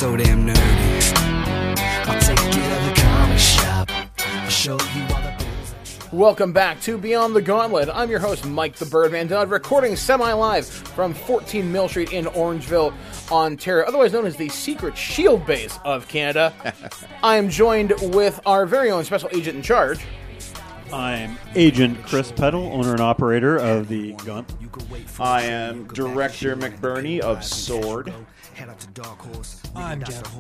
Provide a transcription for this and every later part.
so damn nerdy. I'll take you to the comic shop. I'll show you all the bills. Welcome back to Beyond the Gauntlet. I'm your host, Mike the Birdman Dodd, recording semi-live from 14 Mill Street in Orangeville, Ontario, otherwise known as the secret shield base of Canada. I am joined with our very own special agent in charge. I'm Agent Chris Peddle, owner and operator of the Gauntlet. I am Director McBurney of Sword. I'm Jeff.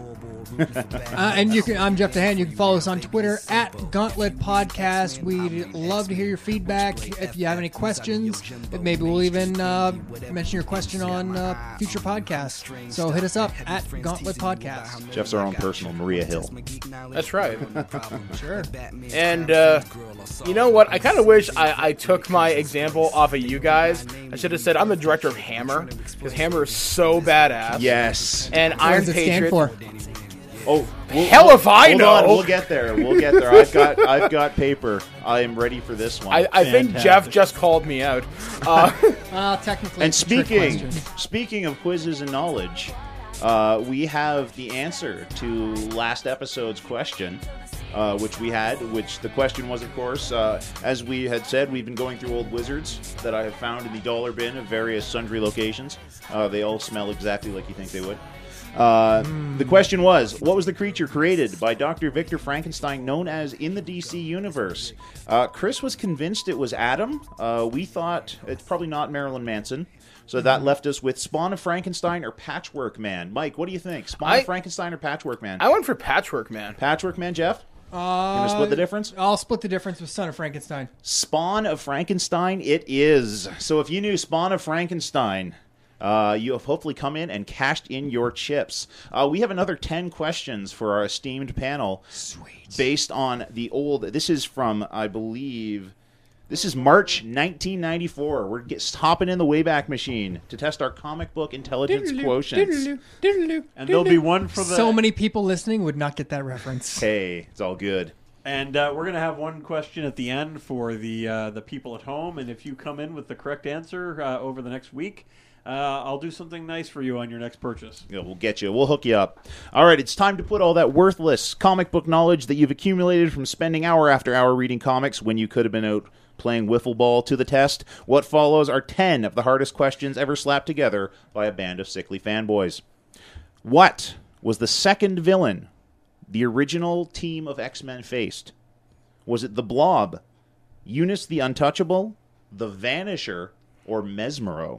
I'm Jeff DeHaan. You can follow us on Twitter at Gauntlet Podcast. We'd love to hear your feedback. If you have any questions, maybe we'll even mention your question on future podcasts. So hit us up at Gauntlet Podcast. Jeff's our own personal Maria Hill. That's right. Sure. And you know what? I kind of wish I took my example off of you guys. I should have said I'm the director of Hammer, because Hammer is so badass. Yes. And What Iron does it stand Patriot. for? Oh, Hell if I hold know. on, we'll get there. I've got paper. I am ready for this one. I think Jeff just called me out. Technically, And it's a trick question. speaking of quizzes and knowledge, we have the answer to last episode's question, which the question was, of course, as we had said, we've been going through old wizards that I have found in the dollar bin of various sundry locations. They all smell exactly like you think they would. The question was, what was the creature created by Dr. Victor Frankenstein known as in the DC Universe? Chris was convinced it was Adam. We thought it's probably not Marilyn Manson. So that left us with Spawn of Frankenstein or Patchwork Man. Mike, what do you think? Spawn of Frankenstein or Patchwork Man? I went for Patchwork Man. Patchwork Man, Jeff? You want to split the difference? I'll split the difference with Son of Frankenstein. Spawn of Frankenstein it is. So if you knew Spawn of Frankenstein, you have hopefully come in and cashed in your chips. We have another 10 questions for our esteemed panel. Sweet. Based on the old... This is from, I believe... This is March 1994. We're hopping in the Wayback Machine to test our comic book intelligence quotients. And there'll be one for the... So many people listening would not get that reference. Hey, it's all good. And we're going to have one question at the end for the people at home. And if you come in with the correct answer over the next week, I'll do something nice for you on your next purchase. Yeah, we'll get you. We'll hook you up. All right, it's time to put all that worthless comic book knowledge that you've accumulated from spending hour after hour reading comics when you could have been out playing wiffle ball to the test. What follows are 10 of the hardest questions ever slapped together by a band of sickly fanboys. What was the second villain the original team of X-Men faced? Was it the Blob, Eunice the Untouchable, the Vanisher, or Mesmero?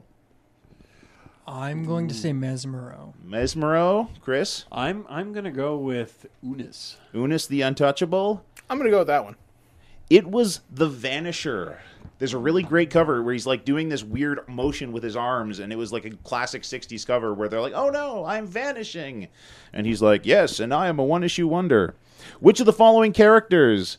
I'm going to say Mesmero. Mesmero, Chris? I'm going to go with Unis. Eunice the Untouchable? I'm going to go with that one. It was the Vanisher. There's a really great cover where he's like doing this weird motion with his arms, and it was like a classic 60s cover where they're like, oh no, I'm vanishing. And he's like, yes, and I am a one-issue wonder. Which of the following characters...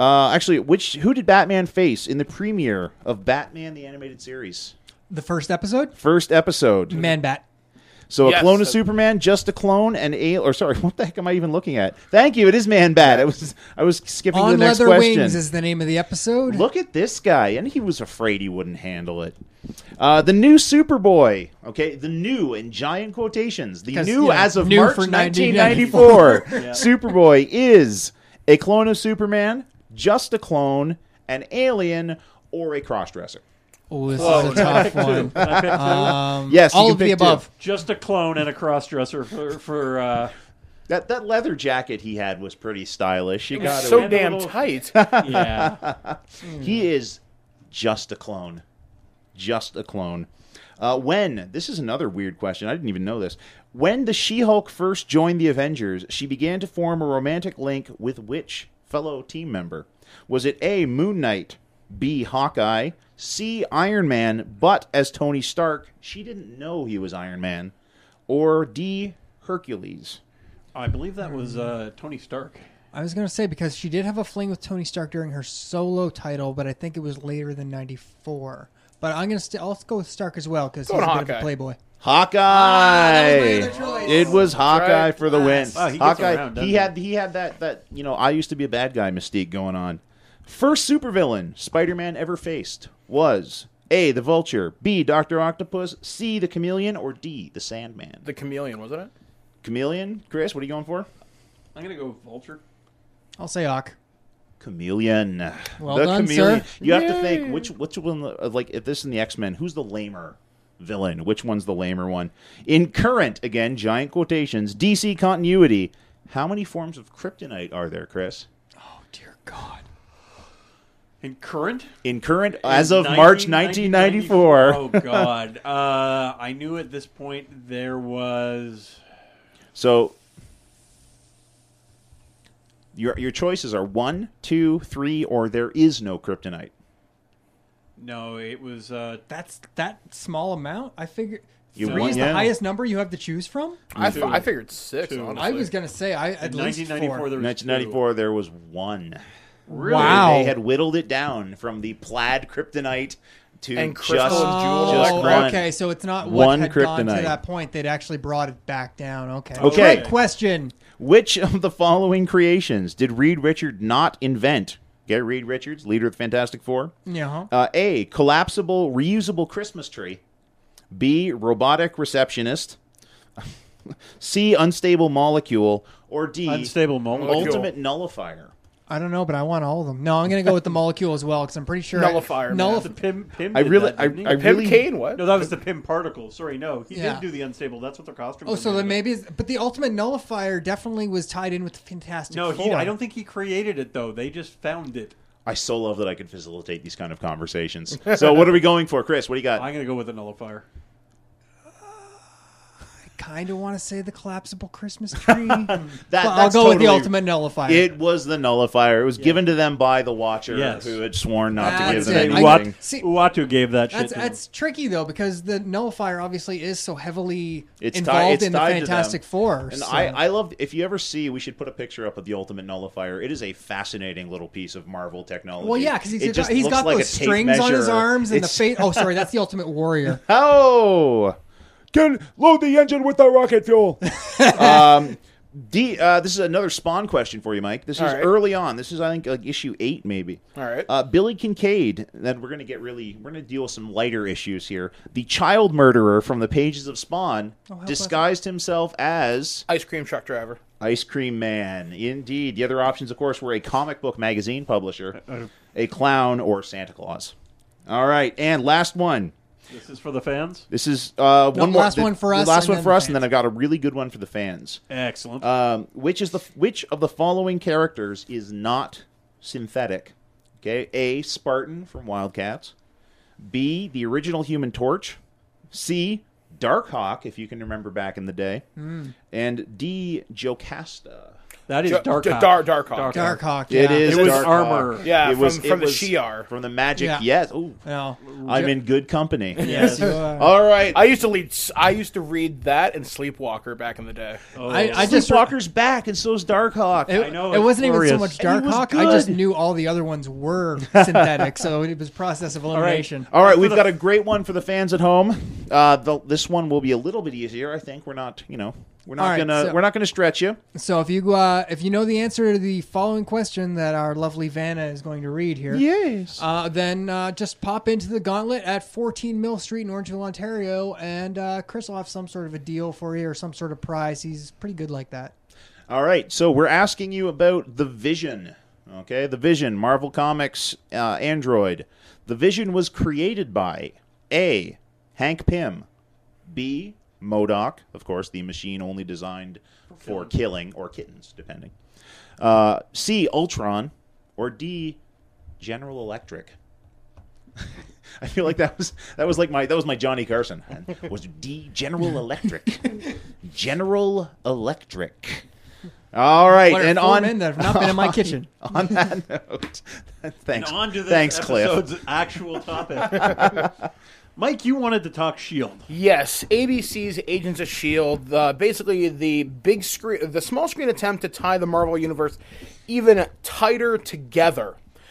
who did Batman face in the premiere of Batman the Animated Series? The first episode? First episode. Man-Bat. So Yes, a clone of Superman, just a clone, and what the heck am I even looking at? Thank you, it is Man-Bat. I was skipping to On the next Leather question. Wings is the name of the episode. Look at this guy, and he was afraid he wouldn't handle it. The new Superboy, okay, the new in giant quotations, the 'Cause, new yeah, as of new March for 1994 Superboy is a clone of Superman, just a clone, an alien, or a crossdresser. Oh, this is a tough one. Can I pick two? Yes, you All can of the pick two. above. Just a clone and a crossdresser for That leather jacket he had was pretty stylish. You got So And a damn little- tight. yeah. He is just a clone. Just a clone. This is another weird question. I didn't even know this. When the She-Hulk first joined the Avengers, she began to form a romantic link with which fellow team member? Was it A, Moon Knight, B, Hawkeye, C, Iron Man, but as Tony Stark, she didn't know he was Iron Man, or D, Hercules? I believe that was Tony Stark. I was going to say, because she did have a fling with Tony Stark during her solo title, but I think it was later than 94. But I'll go with Stark as well, because he's a bit of Hawkeye. a playboy. Hawkeye. that was my other choice. It was Hawkeye right. for the win. Wow, he gets Hawkeye. around, doesn't He had that I used to be a bad guy mystique going on. First supervillain Spider-Man ever faced was A, the Vulture, B, Dr. Octopus, C, the Chameleon, or D, the Sandman. The Chameleon, wasn't it? Chameleon. Chris, what are you going for? I'm gonna go Vulture. I'll say Hawk. Chameleon. Well done, sir. You have to think which one. Like if this is in the X-Men, who's the lamer villain? Which one's the lamer one? In current, again, giant quotations, DC continuity. How many forms of kryptonite are there, Chris? Oh dear God. In current, as of March 1994. Oh God. I knew at this point there was. So your choices are 1, 2, 3, or there is no kryptonite. No, it was. That's that small amount. I figured You 3 want- is yeah. the highest number you have to choose from. I figured 6. Two. Honestly. I was gonna say at In least 1994, 4. there was 1994, there was 1. Really? Wow. They had whittled it down from the plaid kryptonite to And just, crystal and jewel just and one. Okay, so it's not One what had gone to kryptonite. that point. They'd actually brought it back down. Okay. Okay. Great question. Which of the following creations did Reed Richards not invent? Get Reed Richards, leader of the Fantastic Four. Yeah. A, collapsible, reusable Christmas tree. B, robotic receptionist. C, unstable molecule. Or D, Unstable molecule. ultimate nullifier. I don't know, but I want all of them. No, I'm going to go with the molecule as well because I'm pretty sure Nullifier, man. The Pym I did really- that, didn't he? I Pim really- Kane, what? No, that was the Pym particle. Sorry, no, he Yeah. did do the unstable. That's what their costume. Oh, so then maybe, but the ultimate nullifier definitely was tied in with the Fantastic No, Four. I don't think he created it though. They just found it. I so love that I can facilitate these kind of conversations. So what are we going for, Chris? What do you got? I'm gonna go with the nullifier. Kind of want to say the collapsible Christmas tree. But I'll That's go with the totally- ultimate nullifier. It was the nullifier. It was given to them by the Watcher, Yes. who had sworn not to give That's them it. anything. See, Uatu gave that shit. that's tricky though because the nullifier obviously is so heavily It's involved in the tied to them. Fantastic Four. And so- I love, if you ever see, we should put a picture up of the Ultimate Nullifier. It is a fascinating little piece of Marvel technology. well, yeah, because It he's just got looks like those a tape strings on his measure. arms and the It's- face. Oh, sorry, that's the Ultimate Warrior. Oh! Can load the engine with the rocket fuel. This is another Spawn question for you, Mike. This is All right. early on. This is, I think, like issue 8, maybe. All right. Billy Kincaid. Then we're going to deal with some lighter issues here. The child murderer from the pages of Spawn disguised himself as Ice cream truck driver. Ice Cream Man. Indeed. The other options, of course, were a comic book magazine publisher, a clown, or Santa Claus. All right, and last one. This is for the fans. This is one more. last one for us, The last and one then for us, fans. and then I've got a really good one for the fans. Excellent. Which of the following characters is not synthetic? Okay, A, Spartan from Wildcats. B, the original Human Torch. C, Darkhawk, if you can remember back in the day. And D, Jocasta. that is Dark Darkhawk. Darkhawk. Yeah. It is It was Darkhawk. armor. Yeah, It was from the Shi'ar. From the magic, Yeah. yes. Ooh, No. I'm in good company. Yes, you are. All right. I used to read that and Sleepwalker back in the day. I just Sleepwalker's back, and so's Darkhawk. It, I know, it it's wasn't even so glorious. much And he was Darkhawk. I just good. knew all the other ones were synthetic, so it was process of elimination. All right, we've got a great one for the fans at home. This one will be a little bit easier, I think. We're not All right, so- gonna stretch you. So if you know the answer to the following question that our lovely Vanna is going to read here, Yes. then just pop into the Gauntlet at 14 Mill Street in Orangeville, Ontario, and Chris will have some sort of a deal for you or some sort of prize. He's pretty good like that. All right, so we're asking you about the Vision. Okay, the Vision, Marvel Comics android. The Vision was created by A, Hank Pym, B, MODOK, of course, the machine only designed for killing, or kittens, depending. C, Ultron, or D, General Electric. I feel like that was my Johnny Carson. Was D, General Electric? General Electric. All right, What are and four on men that have not been in my kitchen? on that note, thanks. And on to this Thanks, Cliff. episode's actual topic. Mike, you wanted to talk S.H.I.E.L.D. Yes, ABC's Agents of S.H.I.E.L.D., basically the small screen attempt to tie the Marvel Universe even tighter together.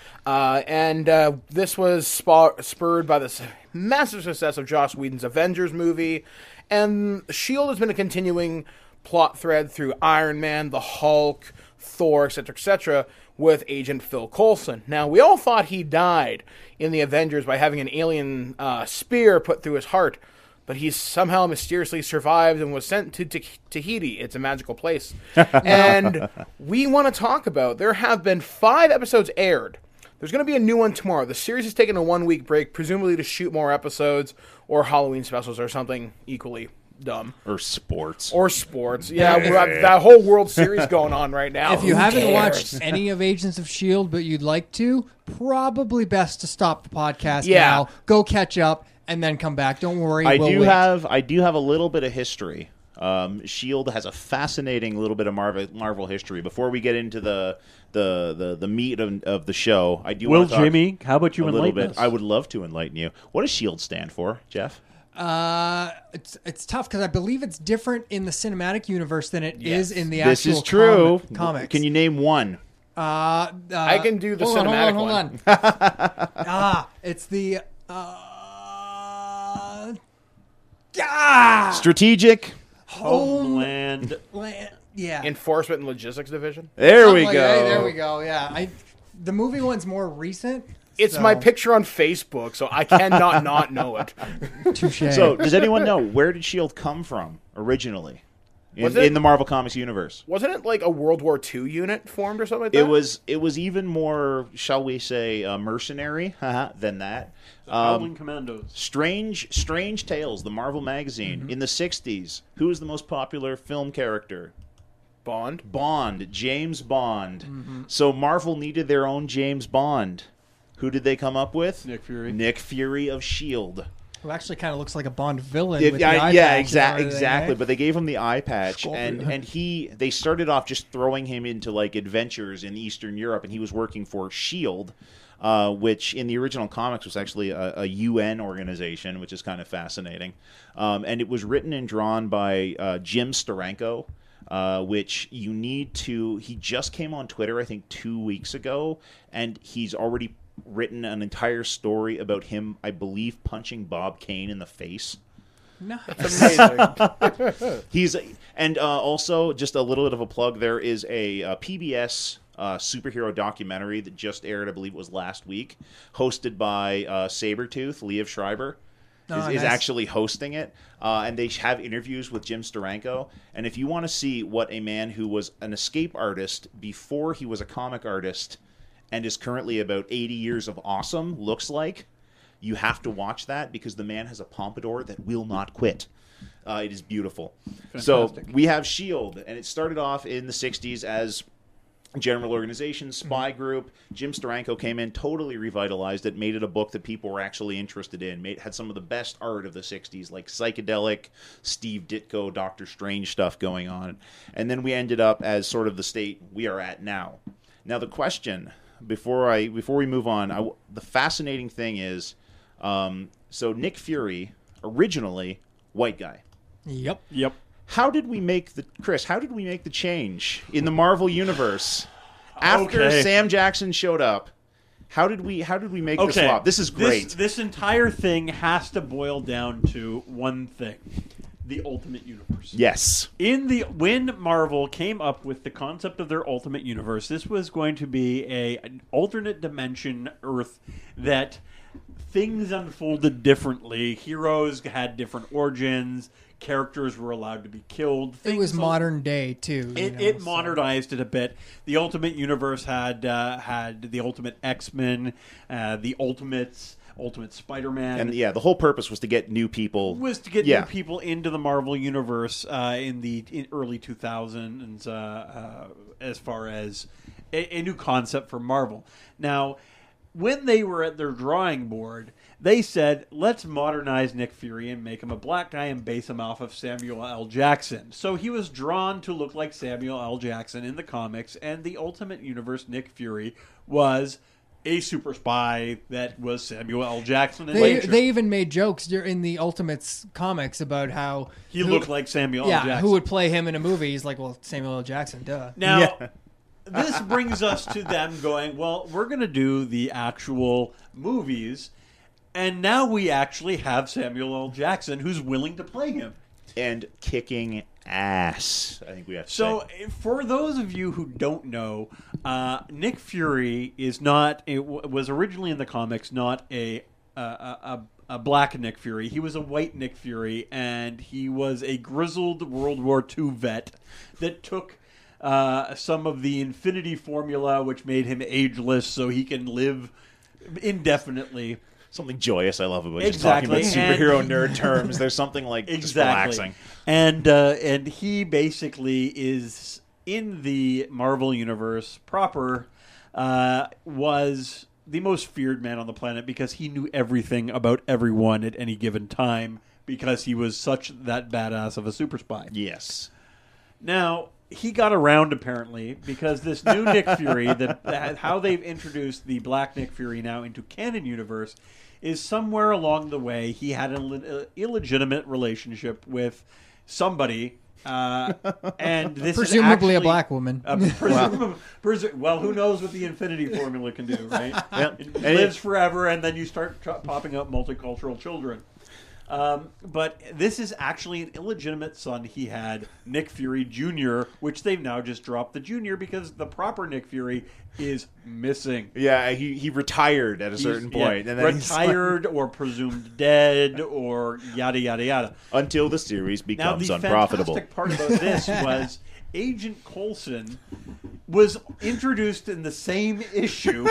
This was spurred by this massive success of Joss Whedon's Avengers movie, and S.H.I.E.L.D. has been a continuing plot thread through Iron Man, the Hulk, Thor, etc., with Agent Phil Coulson. Now, we all thought he died in the Avengers by having an alien spear put through his heart. but he's somehow mysteriously survived and was sent to Tahiti. It's a magical place. And we want to talk about, there have been 5 episodes aired. There's going to be a new one tomorrow. The series has taken a 1-week break, presumably to shoot more episodes or Halloween specials or something equally dumb. Or sports. Yeah, we have that whole World Series going on right now. If you Who haven't cares? watched any of Agents of S.H.I.E.L.D., but you'd like to, probably best to stop the podcast Yeah. now, go catch up, and then come back. Don't worry. I we'll do wait. have a little bit of history. S.H.I.E.L.D. has a fascinating little bit of Marvel history. Before we get into the meat of the show, I do Will want to talk Jimmy, how about you a little enlighten bit. us? I would love to enlighten you. What does S.H.I.E.L.D. stand for, Jeff? It's tough because I believe it's different in the cinematic universe than it is in the This actual is true. comics. Can you name one? I can do the hold on, cinematic hold one. on. It's the Strategic. Homeland. yeah. Enforcement and Logistics Division. There Something we like go. that. There we go. Yeah. The movie one's more recent. It's so- my picture on Facebook, so I cannot not know it. Touche. So, does anyone know where did S.H.I.E.L.D. come from originally Was it- in the Marvel Comics universe? Wasn't it like a World War II unit formed or something like that? It was even more, shall we say, mercenary than that. Howling Commandos. Strange Tales, the Marvel magazine in the '60s. Who was the most popular film character? Bond. James Bond. So Marvel needed their own James Bond. Who did they come up with? Nick Fury. Nick Fury of S.H.I.E.L.D. Who actually kind of looks like a Bond villain. With the eye Yeah, patch and everything, exactly. right? But they gave him the eye patch, Scorpion. and they started off just throwing him into like adventures in Eastern Europe, and he was working for S.H.I.E.L.D., which in the original comics was actually a UN organization, which is kind of fascinating. And it was written and drawn by Jim Steranko. Which you need to. He just came on Twitter, I think, 2 weeks ago, and he's already written an entire story about him, I believe, punching Bob Kane in the face. Nice. Amazing. And also, just a little bit of a plug, there is a PBS superhero documentary that just aired, I believe it was last week, hosted by Sabretooth, Liev Schreiber. Is nice. actually hosting it, and they have interviews with Jim Steranko. And if you want to see what a man who was an escape artist before he was a comic artist and is currently about 80 years of awesome looks like, you have to watch that because the man has a pompadour that will not quit. It is beautiful. So we have S.H.I.E.L.D., and it started off in the 60s as general organization, spy group. Jim Steranko came in, totally revitalized it, made it a book that people were actually interested in, had some of the best art of the 60s, like psychedelic, Steve Ditko, Doctor Strange stuff going on. And then we ended up as sort of the state we are at now. Now the question, before we move on, the fascinating thing is, so Nick Fury, originally white guy. Yep. How did we make the change in the Marvel universe after Okay. Sam Jackson showed up? How did we make the swap? This is great. This entire thing has to boil down to one thing: the Ultimate Universe. Yes. When Marvel came up with the concept of their Ultimate Universe, this was going to be an alternate dimension Earth that things unfolded differently. Heroes had different origins. Characters were allowed to be killed. It was modern day too. It modernized it a bit. The Ultimate Universe had the Ultimate X-Men, the Ultimates, Ultimate Spider-Man, And the whole purpose was to get new people. was to get new people into the Marvel Universe in early 2000s, as far as a new concept for Marvel. Now, when they were at their drawing board, they said, let's modernize Nick Fury and make him a black guy and base him off of Samuel L. Jackson. So he was drawn to look like Samuel L. Jackson in the comics, and the Ultimate Universe Nick Fury was a super spy that was Samuel L. Jackson. They even made jokes in the Ultimates comics about how he looked like Samuel L. Jackson. who would play him in a movie. He's like, well, Samuel L. Jackson, duh. Now, this brings us to them going, well, we're going to do the actual movies, and now we actually have Samuel L. Jackson who's willing to play him. And kicking ass, I think we have to So, say. for those of you who don't know, Nick Fury was originally in the comics not a black Nick Fury. He was a white Nick Fury, and he was a grizzled World War II vet that took some of the Infinity Formula, which made him ageless, so he can live indefinitely. Something joyous I love about just Exactly. talking about superhero nerd terms. There's something like just relaxing. And he basically is in the Marvel Universe proper, was the most feared man on the planet because he knew everything about everyone at any given time because he was such that badass of a super spy. Yes. Now, he got around apparently because this new Nick Fury, how they've introduced the black Nick Fury now into canon universe, is somewhere along the way he had an illegitimate relationship with somebody, and this Presumably is a black woman. Well, who knows what the Infinity Formula can do, right? Yep. It lives forever, and then you start popping up multicultural children. But this is actually an illegitimate son he had, Nick Fury Jr., which they've now just dropped the junior because the proper Nick Fury is missing. Yeah, he retired at a certain point. And then retired or presumed dead or yada, yada, yada. Until the series becomes now, the unprofitable. fantastic part about this was Agent Coulson was introduced in the same issue,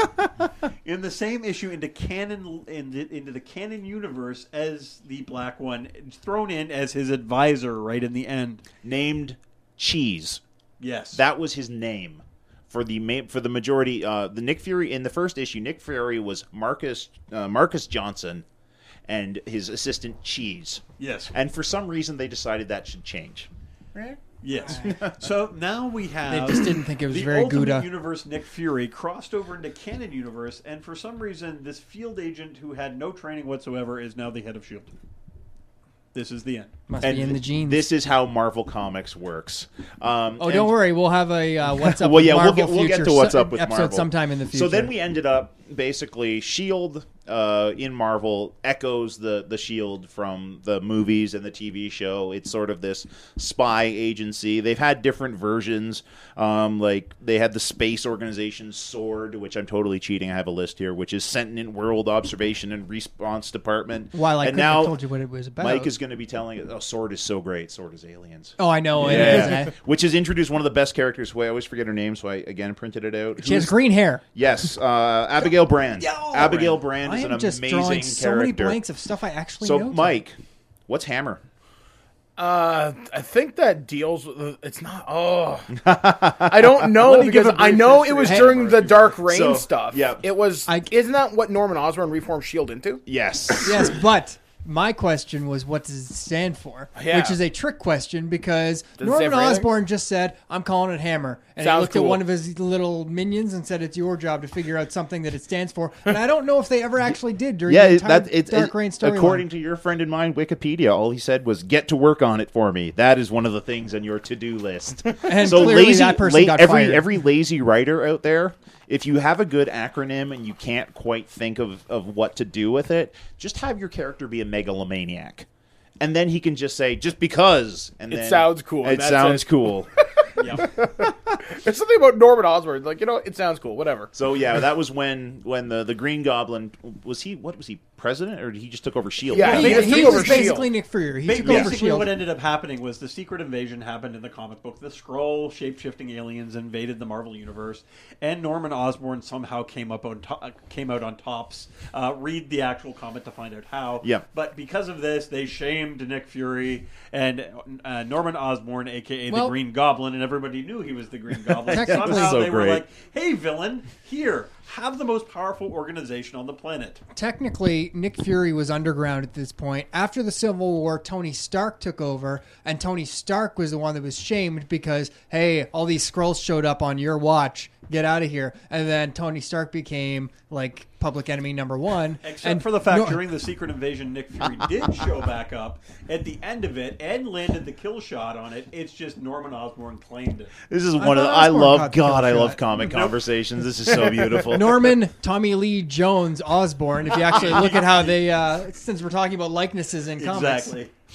into canon, into the canon universe as the Black One, thrown in as his advisor right in the end. Named Cheese. Yes, that was his name for the majority. The Nick Fury in the first issue, Nick Fury was Marcus Johnson, and his assistant Cheese. Yes, and for some reason they decided that should change. Right. Yes. So now we have... They just didn't think it was the very Ultimate Gouda. Universe Nick Fury crossed over into canon universe, and for some reason, this field agent who had no training whatsoever is now the head of S.H.I.E.L.D. This is the end. Must be in the genes. This is how Marvel Comics works. Don't worry. We'll have a What's Up well, with yeah, Marvel we'll get to What's Up with episode Marvel sometime in the future. So then we ended up, basically, S.H.I.E.L.D. In Marvel echoes the S.H.I.E.L.D. from the movies and the TV show. It's sort of this spy agency. They've had different versions. Like, they had the space organization SWORD, which I'm totally cheating. I have a list here, which is Sentient World Observation and Response Department. While I and couldn't now have told you what it was about. Mike is going to be telling it. Oh, SWORD is so great. SWORD is aliens. Oh, I know. Yeah. Which has introduced one of the best characters. I always forget her name, so I again printed it out. She has green hair. Yes, Abigail Brand. Abigail Brand I is am an just amazing drawing character. so many blanks of stuff I actually know. So, Mike, what's Hammer? I think that deals with... It's not... Oh. I don't know, because I know it was during the Dark Reign stuff. Yeah. It was... Isn't that what Norman Osborn reformed S.H.I.E.L.D. into? Yes. Yes, but... My question was, what does it stand for? Yeah. Which is a trick question because Does it stand Norman for anything? Osborn just said, I'm calling it Hammer. And Sounds he looked cool. at one of his little minions and said, it's your job to figure out something that it stands for. And I don't know if they ever actually did during the entire Dark Reign storyline. According to your friend and mine, Wikipedia, all he said was, get to work on it for me. That is one of the things on your to-do list. And so clearly that person got fired. Every lazy writer out there, if you have a good acronym and you can't quite think of what to do with it, just have your character be a megalomaniac. And then he can just say, just because. And It then, sounds cool. It sounds cool. There's something about Norman Osborn. Like, it sounds cool. Whatever. So, yeah, that was when the Green Goblin, was he president, or he just took over S.H.I.E.L.D.? Yeah, He took was over basically S.H.I.E.L.D. Nick Fury. He took Basically, over S.H.I.E.L.D. what ended up happening was the secret invasion happened in the comic book. The Skrull, shape-shifting aliens, invaded the Marvel Universe, and Norman Osborn somehow came out on tops. Read the actual comic to find out how. Yeah. But because of this, they shamed Nick Fury and Norman Osborn, a.k.a. the Green Goblin, and everybody knew he was the Green Goblin. Technically- Somehow So they were great. like, hey, villain, here, have the most powerful organization on the planet. Technically, Nick Fury was underground at this point. After the Civil War, Tony Stark took over, and Tony Stark was the one that was shamed because, hey, all these Skrulls showed up on your watch. Get out of here. And then Tony Stark became, like, public enemy number one. Except for the fact during the Secret Invasion, Nick Fury did show back up at the end of it and landed the kill shot on it. It's just Norman Osborn claimed it. This is I one of thought I Osborn love got the kill God. I love shot. comic conversations. This is so beautiful. Norman Tommy Lee Jones Osborn, if you actually look at how they, since we're talking about likenesses in comics. Exactly.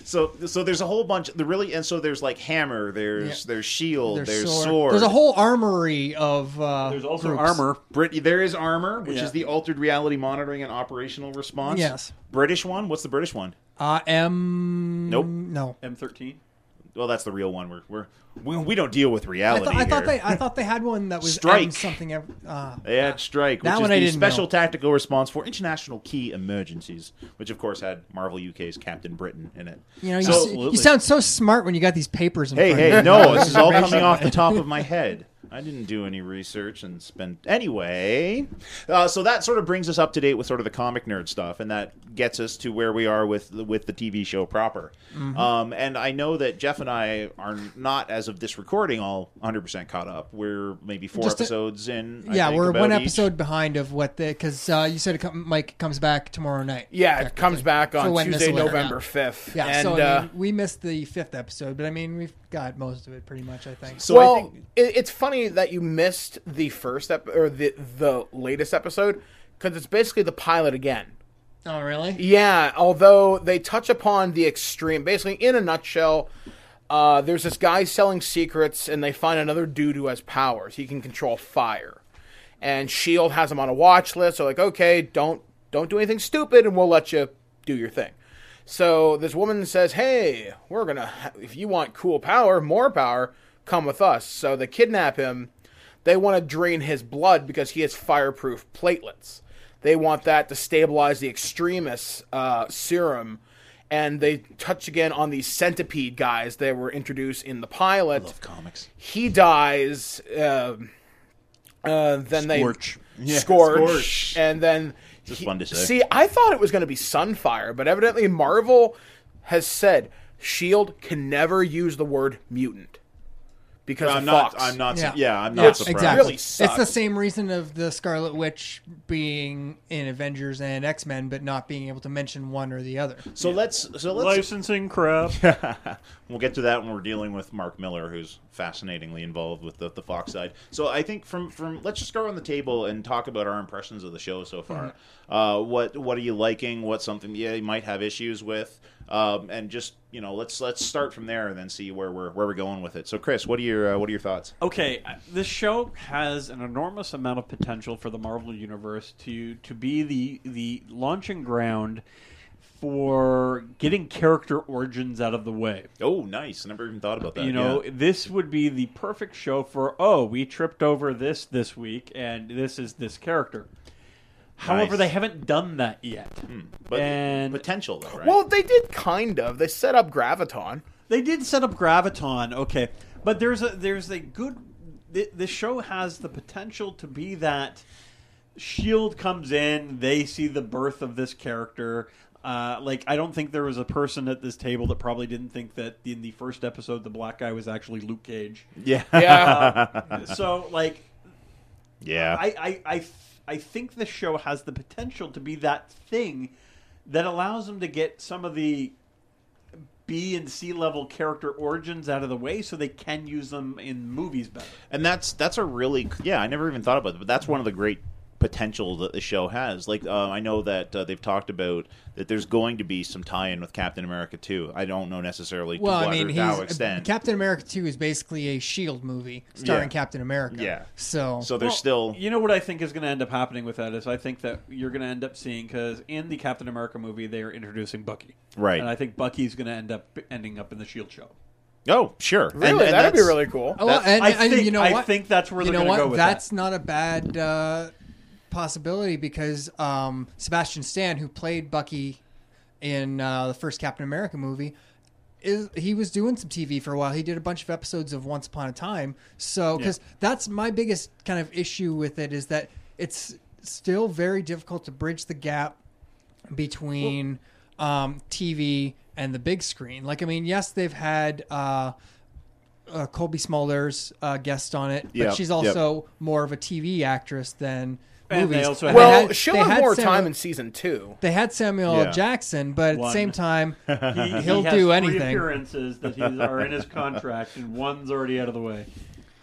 So there's a whole bunch. And so there's like hammer. There's shield. There's sword. There's a whole armory of. There's also groups. armor. There is armor, which Yeah. is the altered reality monitoring and operational response. Yes. British one. What's the British one? Nope. No. M13. Well, that's the real one. We don't deal with reality. I here. thought they had one that was Strike. M something. They had Strike, That which one is I the didn't special know. tactical response for international key emergencies, which of course had Marvel UK's Captain Britain in it. You know, So- you sound so smart when you got these papers in Hey, front of you. no, this is all coming off the top of my head. I didn't do any research and spend... Anyway, so that sort of brings us up to date with sort of the comic nerd stuff, and that gets us to where we are with the TV show proper. And I know that Jeff and I are not, as of this recording, all 100% caught up. We're maybe four episodes in. I think, we're about one each. episode behind of what because you said Mike comes back tomorrow night. Yeah, it comes back For on when this Tuesday, will air, November yeah. 5th. Yeah, and, so I mean, we missed the 5th episode, but I mean we've got most of it pretty much. I think. So I well, think, it's funny that you missed the first or the latest episode because it's basically the pilot again. Oh really? Yeah, although they touch upon the extreme. Basically, in a nutshell, there's this guy selling secrets, and they find another dude who has powers. He can control fire, and S.H.I.E.L.D. has him on a watch list. So like, okay, don't do anything stupid, and we'll let you do your thing. So this woman says, "Hey, we're gonna. If you want cool power, more power, come with us." So they kidnap him. They want to drain his blood because he has fireproof platelets. They want that to stabilize the extremist serum. And they touch again on these centipede guys that were introduced in the pilot. I love comics. He dies. Then Scorch. they Scorch. And then... Just fun to say. See, I thought it was going to be Sunfire, but evidently Marvel has said S.H.I.E.L.D. can never use the word mutant. Because I'm of not. Fox. I'm not. Yeah. Yeah, I'm Yeah, not surprised. exactly. Really It's the sucks. same reason of the Scarlet Witch being in Avengers and X-Men, but not being able to mention one or the other. So let's Licensing crap. we'll get to that when we're dealing with Mark Miller, who's fascinatingly involved with the Fox side. So I think from let's just go around the table and talk about our impressions of the show so far. What are you liking? What's something you might have issues with? And just let's start from there and then see where we're going with it. So Chris, what are your thoughts? Okay, this show has an enormous amount of potential for the Marvel Universe to be the launching ground for getting character origins out of the way. Oh, nice! Never even thought about that. This would be the perfect show for, we tripped over this week, and this is this character. However, Nice. they haven't done that yet. But and potential though, right? Well, they did kind of. They set up Graviton. they did set up Graviton, okay, but there's a good. The show has the potential to be that S.H.I.E.L.D. comes in, they see the birth of this character. I don't think there was a person at this table that probably didn't think that in the first episode the black guy was actually Luke Cage. yeah, Yeah. So, yeah. I think the show has the potential to be that thing that allows them to get some of the B and C level character origins out of the way so they can use them in movies better. And that's a really I never even thought about it, but that's one of the great potential that the show has. I know that they've talked about that there's going to be some tie-in with Captain America 2. I don't know necessarily to what or to how extent. Captain America 2 is basically a S.H.I.E.L.D. movie starring Yeah. Captain America. Yeah. So There's still You know what I think is going to end up happening with that is I think that you're going to end up seeing, because in the Captain America movie they are introducing Bucky. Right. And I think Bucky's going to ending up in the S.H.I.E.L.D. show. Oh, sure. Really? And That'd be that's- really cool. Oh, well, and you know what? I think that's where you they're know going to what? go with That's not a bad possibility because Sebastian Stan, who played Bucky in the first Captain America movie, he was doing some TV for a while. He did a bunch of episodes of Once Upon a Time. So, because that's my biggest kind of issue with it is that it's still very difficult to bridge the gap between TV and the big screen. Yes, they've had Colby Smulders guest on it, but Yep, she's also more of a TV actress than And movies. they also They Well, had- she'll they have had more Samuel- time in season 2. They had Samuel Yeah. L. Jackson, but at the One. same time, He he'll has do 3 anything. appearances that are in his contract, and one's already out of the way.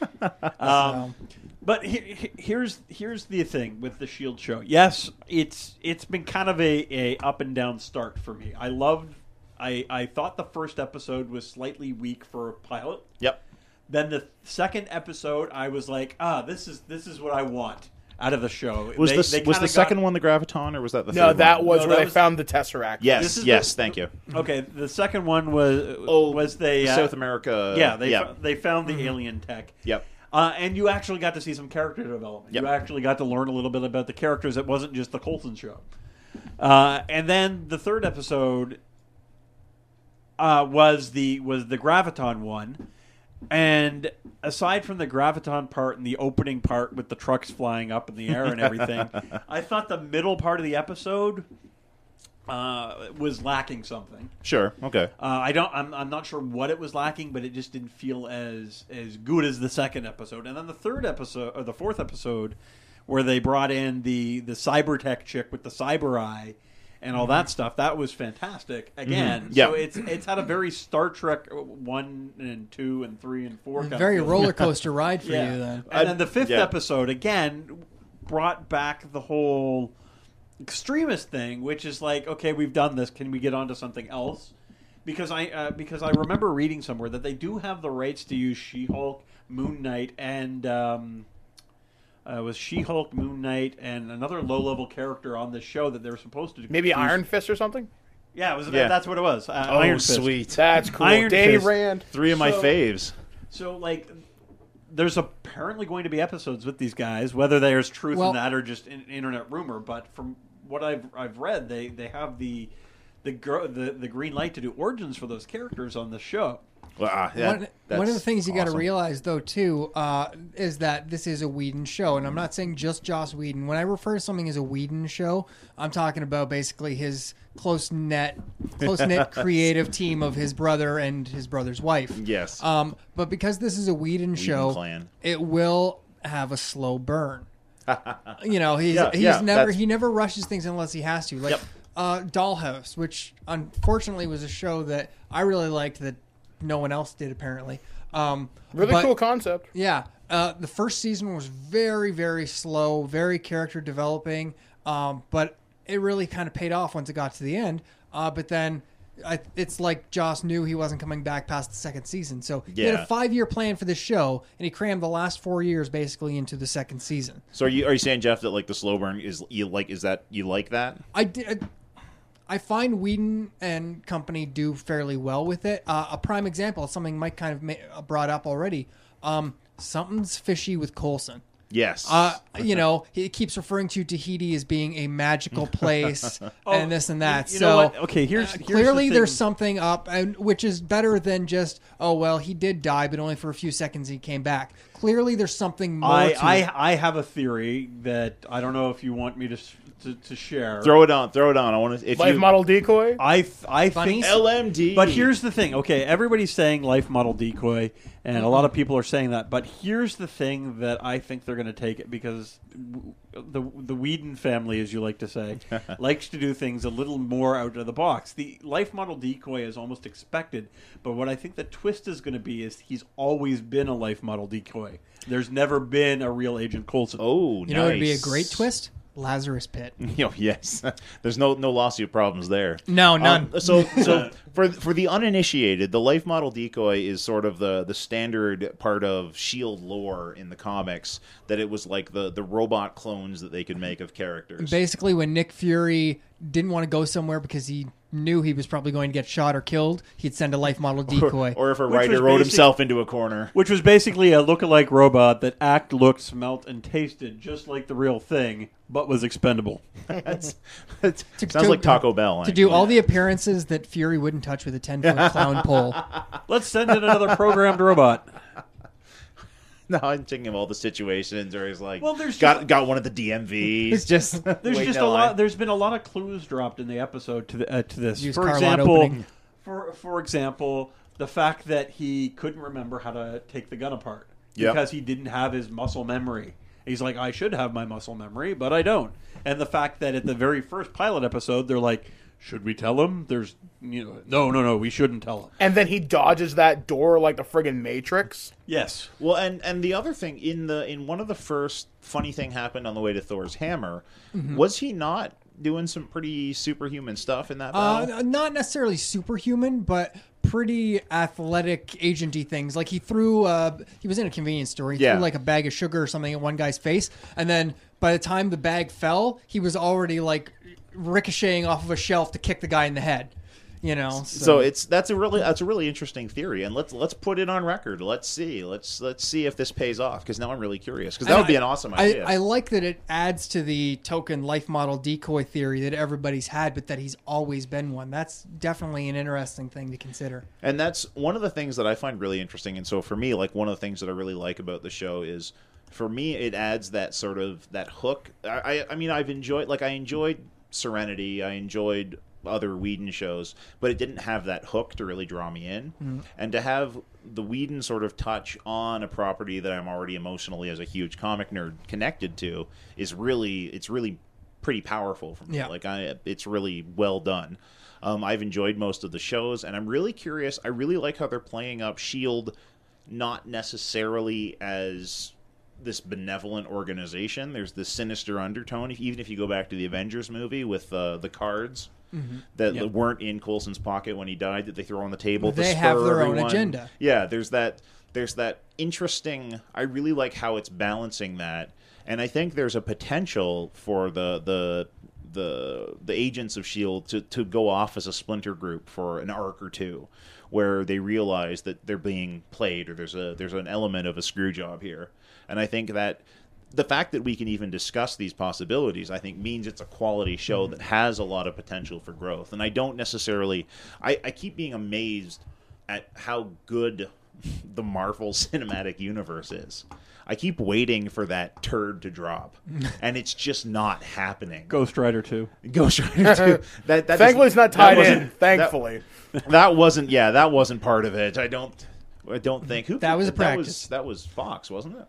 But here's the thing with the S.H.I.E.L.D. show. Yes, it's been kind of a up and down start for me. I loved I thought the first episode was slightly weak for a pilot. Yep. Then the second episode, I was like, this is what I want out of the show. Was They the kinda second one the Graviton, or was that the No, third that one? was No, where that they was- found the Tesseract. This Yes, is thank you. Okay, the second one was they South America. Yeah, they found the alien tech. Yep. And you actually got to see some character development. Yep. You actually got to learn a little bit about the characters. It wasn't just the Coulson show. And then the third episode was the Graviton one. And aside from the Graviton part and the opening part with the trucks flying up in the air and everything, I thought the middle part of the episode was lacking something. Sure. Okay. I'm not sure what it was lacking, but it just didn't feel as good as the second episode. And then the third episode or the fourth episode, where they brought in the cybertech chick with the cyber eye and all that stuff, that was fantastic. Again, Yeah. so it's had a very Star Trek 1 and 2 and 3 and 4 kind of Very feel. roller coaster ride for Yeah. you then. And then the fifth Yeah. episode again brought back the whole extremist thing, which is like, okay, we've done this. Can we get on to something else? Because I remember reading somewhere that they do have the rights to use She-Hulk, Moon Knight, and was She-Hulk, Moon Knight, and another low-level character on this show that they were supposed to Maybe use. Iron Fist or something? Yeah, it was. Yeah. That's what it was. Oh, Iron Fist. sweet. That's cool. Iron Danny Fist. Rand. 3 of my So- faves. So, like, there's apparently going to be episodes with these guys, whether there's truth Well- in that or just internet rumor. But from what I've read, they have the green light to do origins for those characters on the show. Well, One of the things you got to awesome. realize, though, too, is that this is a Whedon show, and I'm not saying just Joss Whedon. When I refer to something as a Whedon show, I'm talking about basically his close-knit creative team of his brother and his brother's wife. Yes. But because this is a Whedon show, clan. it will have a slow burn. You know, he that's- never rushes things unless he has to. Like Yep. Dollhouse, which unfortunately was a show that I really liked that no one else did apparently. Really but- cool concept. Yeah, the first season was very, very slow, very character developing, but it really kind of paid off once it got to the end. But then it's like Joss knew he wasn't coming back past the second season, so he had Yeah. a 5-year plan for this show, and he crammed the last 4 years basically into the second season. So are you saying, Jeff, that like the slow burn is you like that? I find Whedon and company do fairly well with it. A prime example is something Mike kind of brought up already. Something's fishy with Coulson. Yes. You know, he keeps referring to Tahiti as being a magical place and this and that. You so know what? Okay, here's clearly the there's thing. something up, and which is better than just he did die, but only for a few seconds he came back. Clearly there's something more to it. I have a theory that I don't know if you want me to share. Throw it on. I want to. If Life you model decoy. I think Bunnies? LMD. But here's the thing. Okay, everybody's saying life model decoy, and a lot of people are saying that. But here's the thing that I think they're going to take it because the Whedon family, as you like to say, likes to do things a little more out of the box. The life model decoy is almost expected, but what I think the twist is going to be is he's always been a life model decoy. There's never been a real Agent Coulson. Oh, You know what would be a great twist? Lazarus Pit. Yes. There's no lawsuit problems there. No, none. So for the uninitiated, the life model decoy is sort of the standard part of SHIELD lore in the comics. That it was like the robot clones that they could make of characters. Basically, when Nick Fury didn't want to go somewhere because he knew he was probably going to get shot or killed, he'd send a life model decoy. Or if a Which writer was wrote basic- himself into a corner. Which was basically a look-alike robot that looked, smelt, and tasted just like the real thing, but was expendable. Sounds to- like Taco Bell. to do all the appearances that Fury wouldn't touch with a 10-foot clown pole. Let's send in another programmed robot. No, I'm thinking of all the situations where he's like, Well, there's got one of the DMVs. It's just There's waiting just in a lot. line. There's been a lot of clues dropped in the episode to this. Used For car lot example, opening. for example, the fact that he couldn't remember how to take the gun apart Yep. because he didn't have his muscle memory. He's like, I should have my muscle memory, but I don't. And the fact that at the very first pilot episode, they're like, should we tell him? There's, no, we shouldn't tell him. And then he dodges that door like the friggin' Matrix. Yes. Well, and the other thing in one of the first funny thing happened on the way to Thor's hammer, was he not doing some pretty superhuman stuff in that battle? Not necessarily superhuman, but pretty athletic agenty things. Like he threw, he was in a convenience store. He threw like a bag of sugar or something at one guy's face, and then by the time the bag fell, he was already like ricocheting off of a shelf to kick the guy in the head. You know, so that's a really interesting theory, and let's put it on record. Let's see if this pays off, because now I'm really curious, because that would be an awesome idea. I like that it adds to the token life model decoy theory that everybody's had, but that he's always been one. That's definitely an interesting thing to consider. And that's one of the things that I find really interesting. And so for me, like, one of the things that I really like about the show is, for me, it adds that sort of that hook. I mean, I enjoyed Serenity, I enjoyed other Whedon shows, but it didn't have that hook to really draw me in. And to have the Whedon sort of touch on a property that I'm already emotionally, as a huge comic nerd, connected to it's really pretty powerful for me. It's really well done. I've enjoyed most of the shows, and I'm really curious. I really like how they're playing up S.H.I.E.L.D. not necessarily as this benevolent organization. There's this sinister undertone, even if you go back to the Avengers movie with the cards that weren't in Coulson's pocket when he died, that they throw on the table. They to have spur their everyone. own agenda. Yeah, there's that interesting. I really like how it's balancing that, and I think there's a potential for the agents of S.H.I.E.L.D. to go off as a splinter group for an arc or two, where they realize that they're being played, or there's an element of a screw job here. And I think that the fact that we can even discuss these possibilities, I think, means it's a quality show that has a lot of potential for growth. And I don't necessarily... I keep being amazed at how good the Marvel Cinematic Universe is. I keep waiting for that turd to drop, and it's just not happening. Ghost Rider 2. Ghost Rider 2. That Thankfully, it's not tied in. Thankfully. That wasn't part of it. I don't think. That was a practice. That was Fox, wasn't it?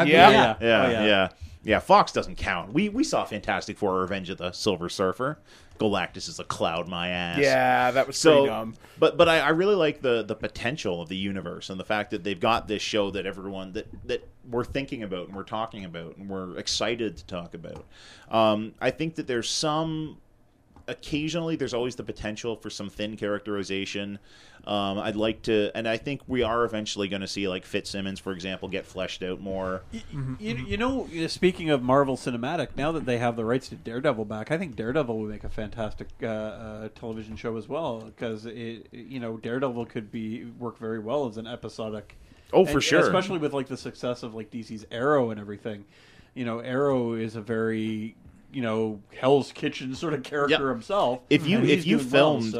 Yeah. Fox doesn't count. We saw Fantastic Four: Revenge of the Silver Surfer. Galactus is a cloud, my ass. Yeah, that was pretty dumb. But I really like the potential of the universe, and the fact that they've got this show that everyone that we're thinking about and we're talking about and we're excited to talk about. I think that occasionally there's always the potential for some thin characterization. I'd like to, and I think we are eventually going to see, like, Fitzsimmons, for example, get fleshed out more. You know, speaking of Marvel Cinematic, now that they have the rights to Daredevil back, I think Daredevil would make a fantastic television show as well, because Daredevil could work very well as an episodic. Oh, for sure, especially with like the success of like DC's Arrow and everything. You know, Arrow is a very Hell's Kitchen sort of character himself. If you filmed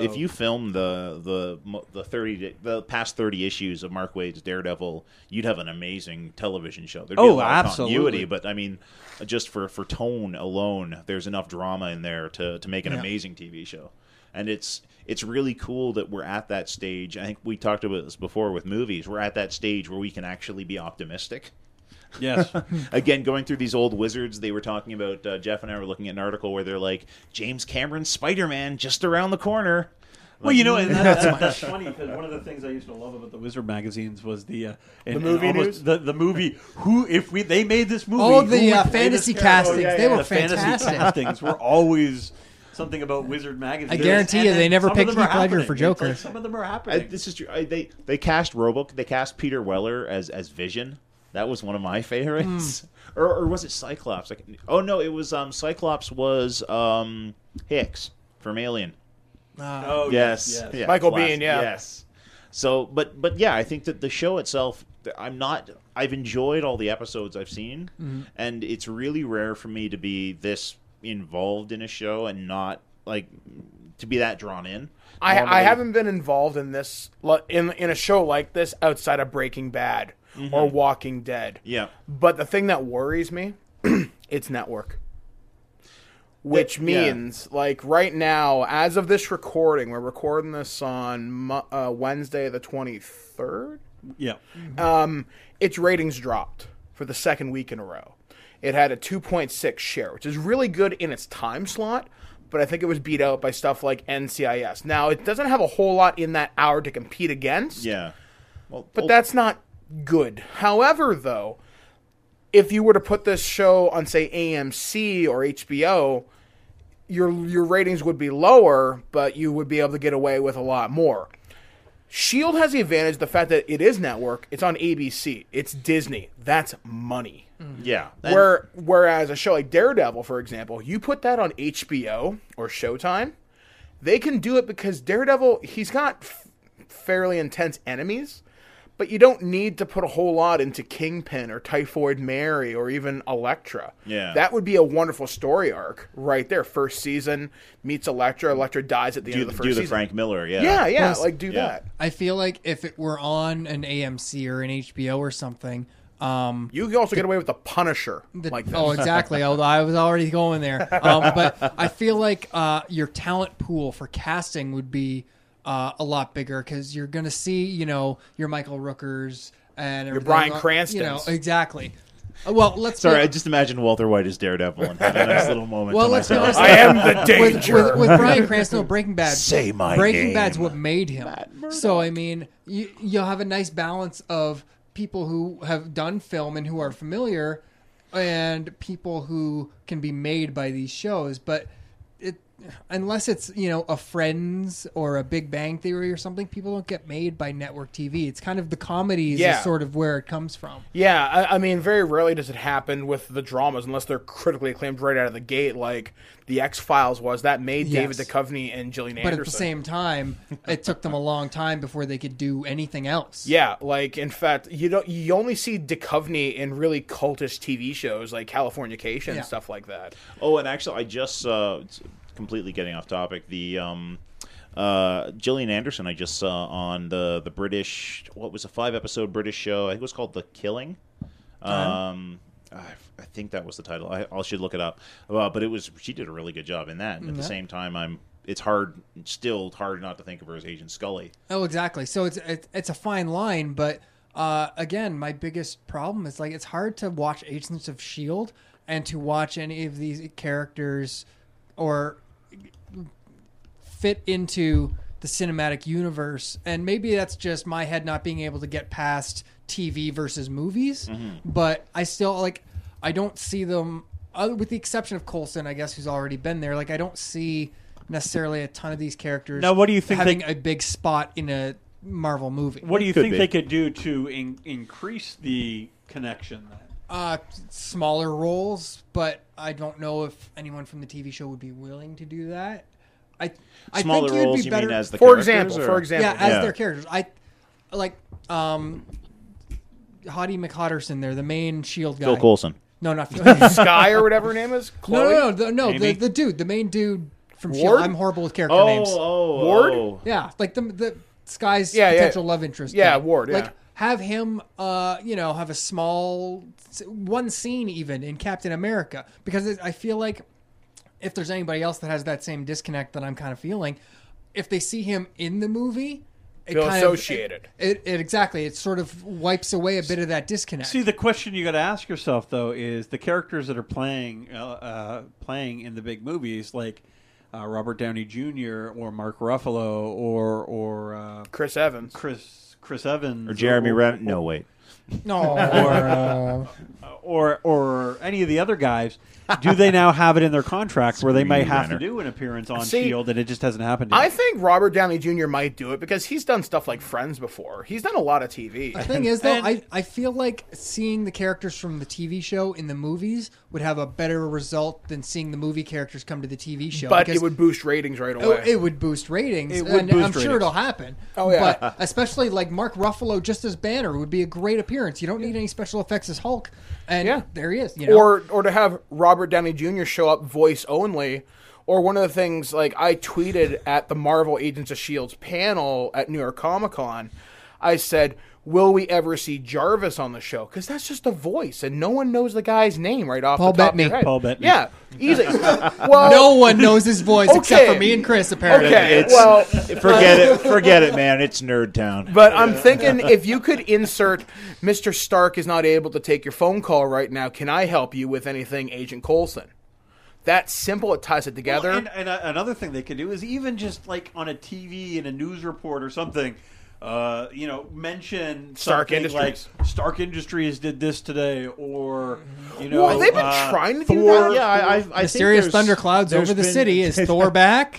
the past 30 issues of Mark Waid's Daredevil, you'd have an amazing television show. There'd be a lot of continuity, but I mean, just for tone alone, there's enough drama in there to make an amazing TV show. And it's really cool that we're at that stage. I think we talked about this before with movies. We're at that stage where we can actually be optimistic. Yes. Again, going through these old wizards, they were talking about, Jeff and I were looking at an article where they're like, James Cameron's Spider-Man just around the corner. Well, and that's funny, because one of the things I used to love about the Wizard magazines was the movie news? The movie. They made this movie. Oh, the fantasy castings. They were fantastic. Fantasy castings were always something about Wizard magazine. I guarantee you, they never picked Heath Ledger for Joker. Like, some of them are happening. This is true. They cast They cast Peter Weller as Vision. That was one of my favorites. Or was it Cyclops? No, it was Cyclops was Hicks from Alien. Yes. Michael Biehn, yes. So, but yeah, I think that the show itself, I've enjoyed all the episodes I've seen, and it's really rare for me to be this involved in a show and not like to be that drawn in. I haven't been involved in this in a show like this outside of Breaking Bad or Walking Dead. Yeah. But the thing that worries me, it's network. Which means, like, right now, as of this recording, we're recording this on Wednesday the 23rd? Yeah. Its ratings dropped for the second week in a row. It had a 2.6 share, which is really good in its time slot, but I think it was beat out by stuff like NCIS. Now, it doesn't have a whole lot in that hour to compete against. Yeah. But that's not good. However, though, if you were to put this show on, say, AMC or HBO, your ratings would be lower, but you would be able to get away with a lot more. S.H.I.E.L.D. has the advantage of the fact that it is network. It's on ABC. It's Disney. That's money. Yeah. Whereas a show like Daredevil, for example, you put that on HBO or Showtime, they can do it because Daredevil, he's got fairly intense enemies, but you don't need to put a whole lot into Kingpin or Typhoid Mary or even Elektra. Yeah. That would be a wonderful story arc right there. First season meets Elektra. Elektra dies at the end of the first season. Frank Miller, yeah. Yeah, Plus, do that. I feel like if it were on an AMC or an HBO or something, You can also get away with the Punisher like this. Oh, exactly. I was already going there. But I feel like your talent pool for casting would be a lot bigger because you're going to see, your Michael Rookers and Your Bryan Cranstons. Exactly. Well, let's. Sorry, I just imagine Walter White as Daredevil and had a nice little moment Well, to let's be myself. honest. I am the danger. With Bryan Cranston, Breaking Bad. Say my Breaking name. Bad's what made him. So I mean, you'll have a nice balance of people who have done film and who are familiar, and people who can be made by these shows. But unless it's a Friends or a Big Bang Theory or something, people don't get made by network TV. It's kind of the comedies is sort of where it comes from. Yeah, I mean, very rarely does it happen with the dramas unless they're critically acclaimed right out of the gate, like the X-Files was. That made David Duchovny and Gillian Anderson. But at the same time, it took them a long time before they could do anything else. Yeah, like in fact, you only see Duchovny in really cultish TV shows like Californication and stuff like that. Oh, and actually, I just completely getting off topic. The Gillian Anderson I just saw on the British. What was a 5-episode British show? I think it was called The Killing. I think that was the title. I should look it up. But she did a really good job in that. And at the same time, it's still hard not to think of her as Agent Scully. Oh, exactly. So it's a fine line, but again, my biggest problem is it's hard to watch Agents of S.H.I.E.L.D. and to watch any of these characters or fit into the cinematic universe. And maybe that's just my head not being able to get past TV versus movies, but I still I don't see them, with the exception of Coulson, I guess, who's already been there. I don't see necessarily a ton of these characters Now, what do you think having a big spot in a Marvel movie. What do you Could think be. they could do to increase the connection then? Smaller roles, but I don't know if anyone from the TV show would be willing to do that. I Smaller think you'd roles, be you better. mean as the For characters, example, or- yeah, as Yeah. their characters. I like Hottie McHotterson there, the main Shield guy. Phil Coulson. No, not Phil. Sky or whatever her name is. Chloe? No, Amy? the dude, the main dude from Ward? Shield. I'm horrible with character names. Ward? Yeah, like the Sky's Yeah, yeah. potential love interest. Yeah, guy. Ward, yeah. Like have him, have a small one scene even in Captain America, because I feel like if there's anybody else that has that same disconnect that I'm kind of feeling, if they see him in the movie, it Feel kind associated. It exactly. It sort of wipes away a bit of that disconnect. See, the question you got to ask yourself though is the characters that are playing in the big movies, like Robert Downey Jr. or Mark Ruffalo or Chris Evans. Chris Evans Or Jeremy Renner. No, wait. no, or any of the other guys. Do they now have it in their contract where they might have Renner. to do an appearance on See, S.H.I.E.L.D. and it just hasn't happened yet? I think Robert Downey Jr. might do it because he's done stuff like Friends before. He's done a lot of TV. The thing is, though, And- I feel like seeing the characters from the TV show in the movies would have a better result than seeing the movie characters come to the TV show. But because it would boost ratings right away. it would boost ratings. It would and boost I'm sure ratings. it'll happen. Oh, yeah. But especially like Mark Ruffalo just as Banner would be a great appearance. You don't need any special effects as Hulk. And Yeah. there he is. You know? Or to have Robert Downey Jr. show up voice only. Or one of the things, like I tweeted at the Marvel Agents of S.H.I.E.L.D.'s panel at New York Comic Con, I said, will we ever see Jarvis on the show? Because that's just a voice, and no one knows the guy's name right off Paul the top Bettany. of their head. Paul Bettany. Yeah, easy. Well, no one knows his voice except Okay. for me and Chris, apparently. Okay, It's- well, Forget it, man. It's Nerd Town. but I'm thinking if you could insert Mr. Stark is not able to take your phone call right now, can I help you with anything, Agent Coulson? That's simple. It ties it together. Well, and another thing they could do is even just like on a TV in a news report or something, mention Stark something Industries. like Stark Industries did this today, or Well, they've been trying to do Thor, that. yeah, I think Mysterious there's- thunderclouds there's over the been- city. Is Thor back?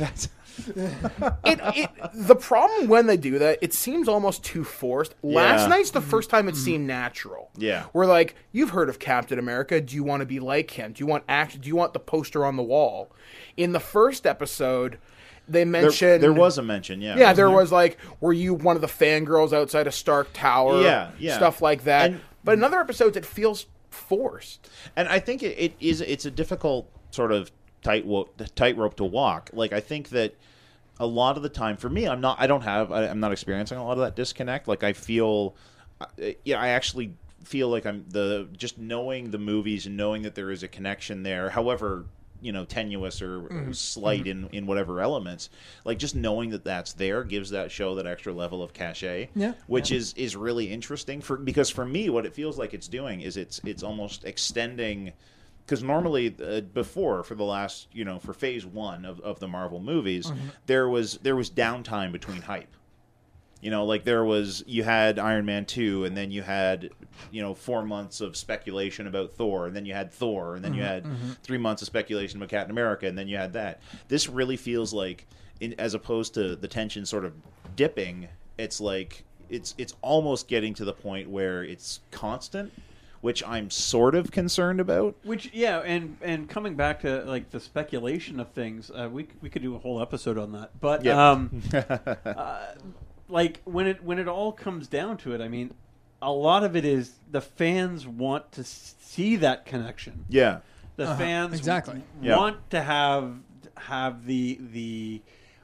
The problem when they do that, it seems almost too forced. Last Yeah. night's the first time it seemed natural. Yeah. We're like, you've heard of Captain America. Do you want to be like him? Do you want action? Do you want the poster on the wall? In the first episode, they mentioned There was a mention, yeah. Yeah, there was like, were you one of the fangirls outside of Stark Tower? Yeah. Stuff like that. And- but in other episodes, it feels forced. And I think it's a difficult sort of tightrope to walk. Like, I think that a lot of the time, for me, I'm not experiencing a lot of that disconnect. Like, I feel, I actually feel like I'm just knowing the movies and knowing that there is a connection there, however, tenuous or slight in whatever elements, like just knowing that that's there gives that show that extra level of cachet, which is really interesting because for me, what it feels like it's doing is it's almost extending. Because normally, before, for the last, for phase one of the Marvel movies, there was downtime between hype. You had Iron Man 2, and then you had, 4 months of speculation about Thor, and then you had Thor, and then you had 3 months of speculation about Captain America, and then you had that. This really feels like, as opposed to the tension sort of dipping, it's like, it's almost getting to the point where it's constant, which I'm sort of concerned about. And coming back to like the speculation of things, we could do a whole episode on that. But like when it all comes down to it, I mean, a lot of it is the fans want to see that connection. Yeah, the fans exactly want to have the.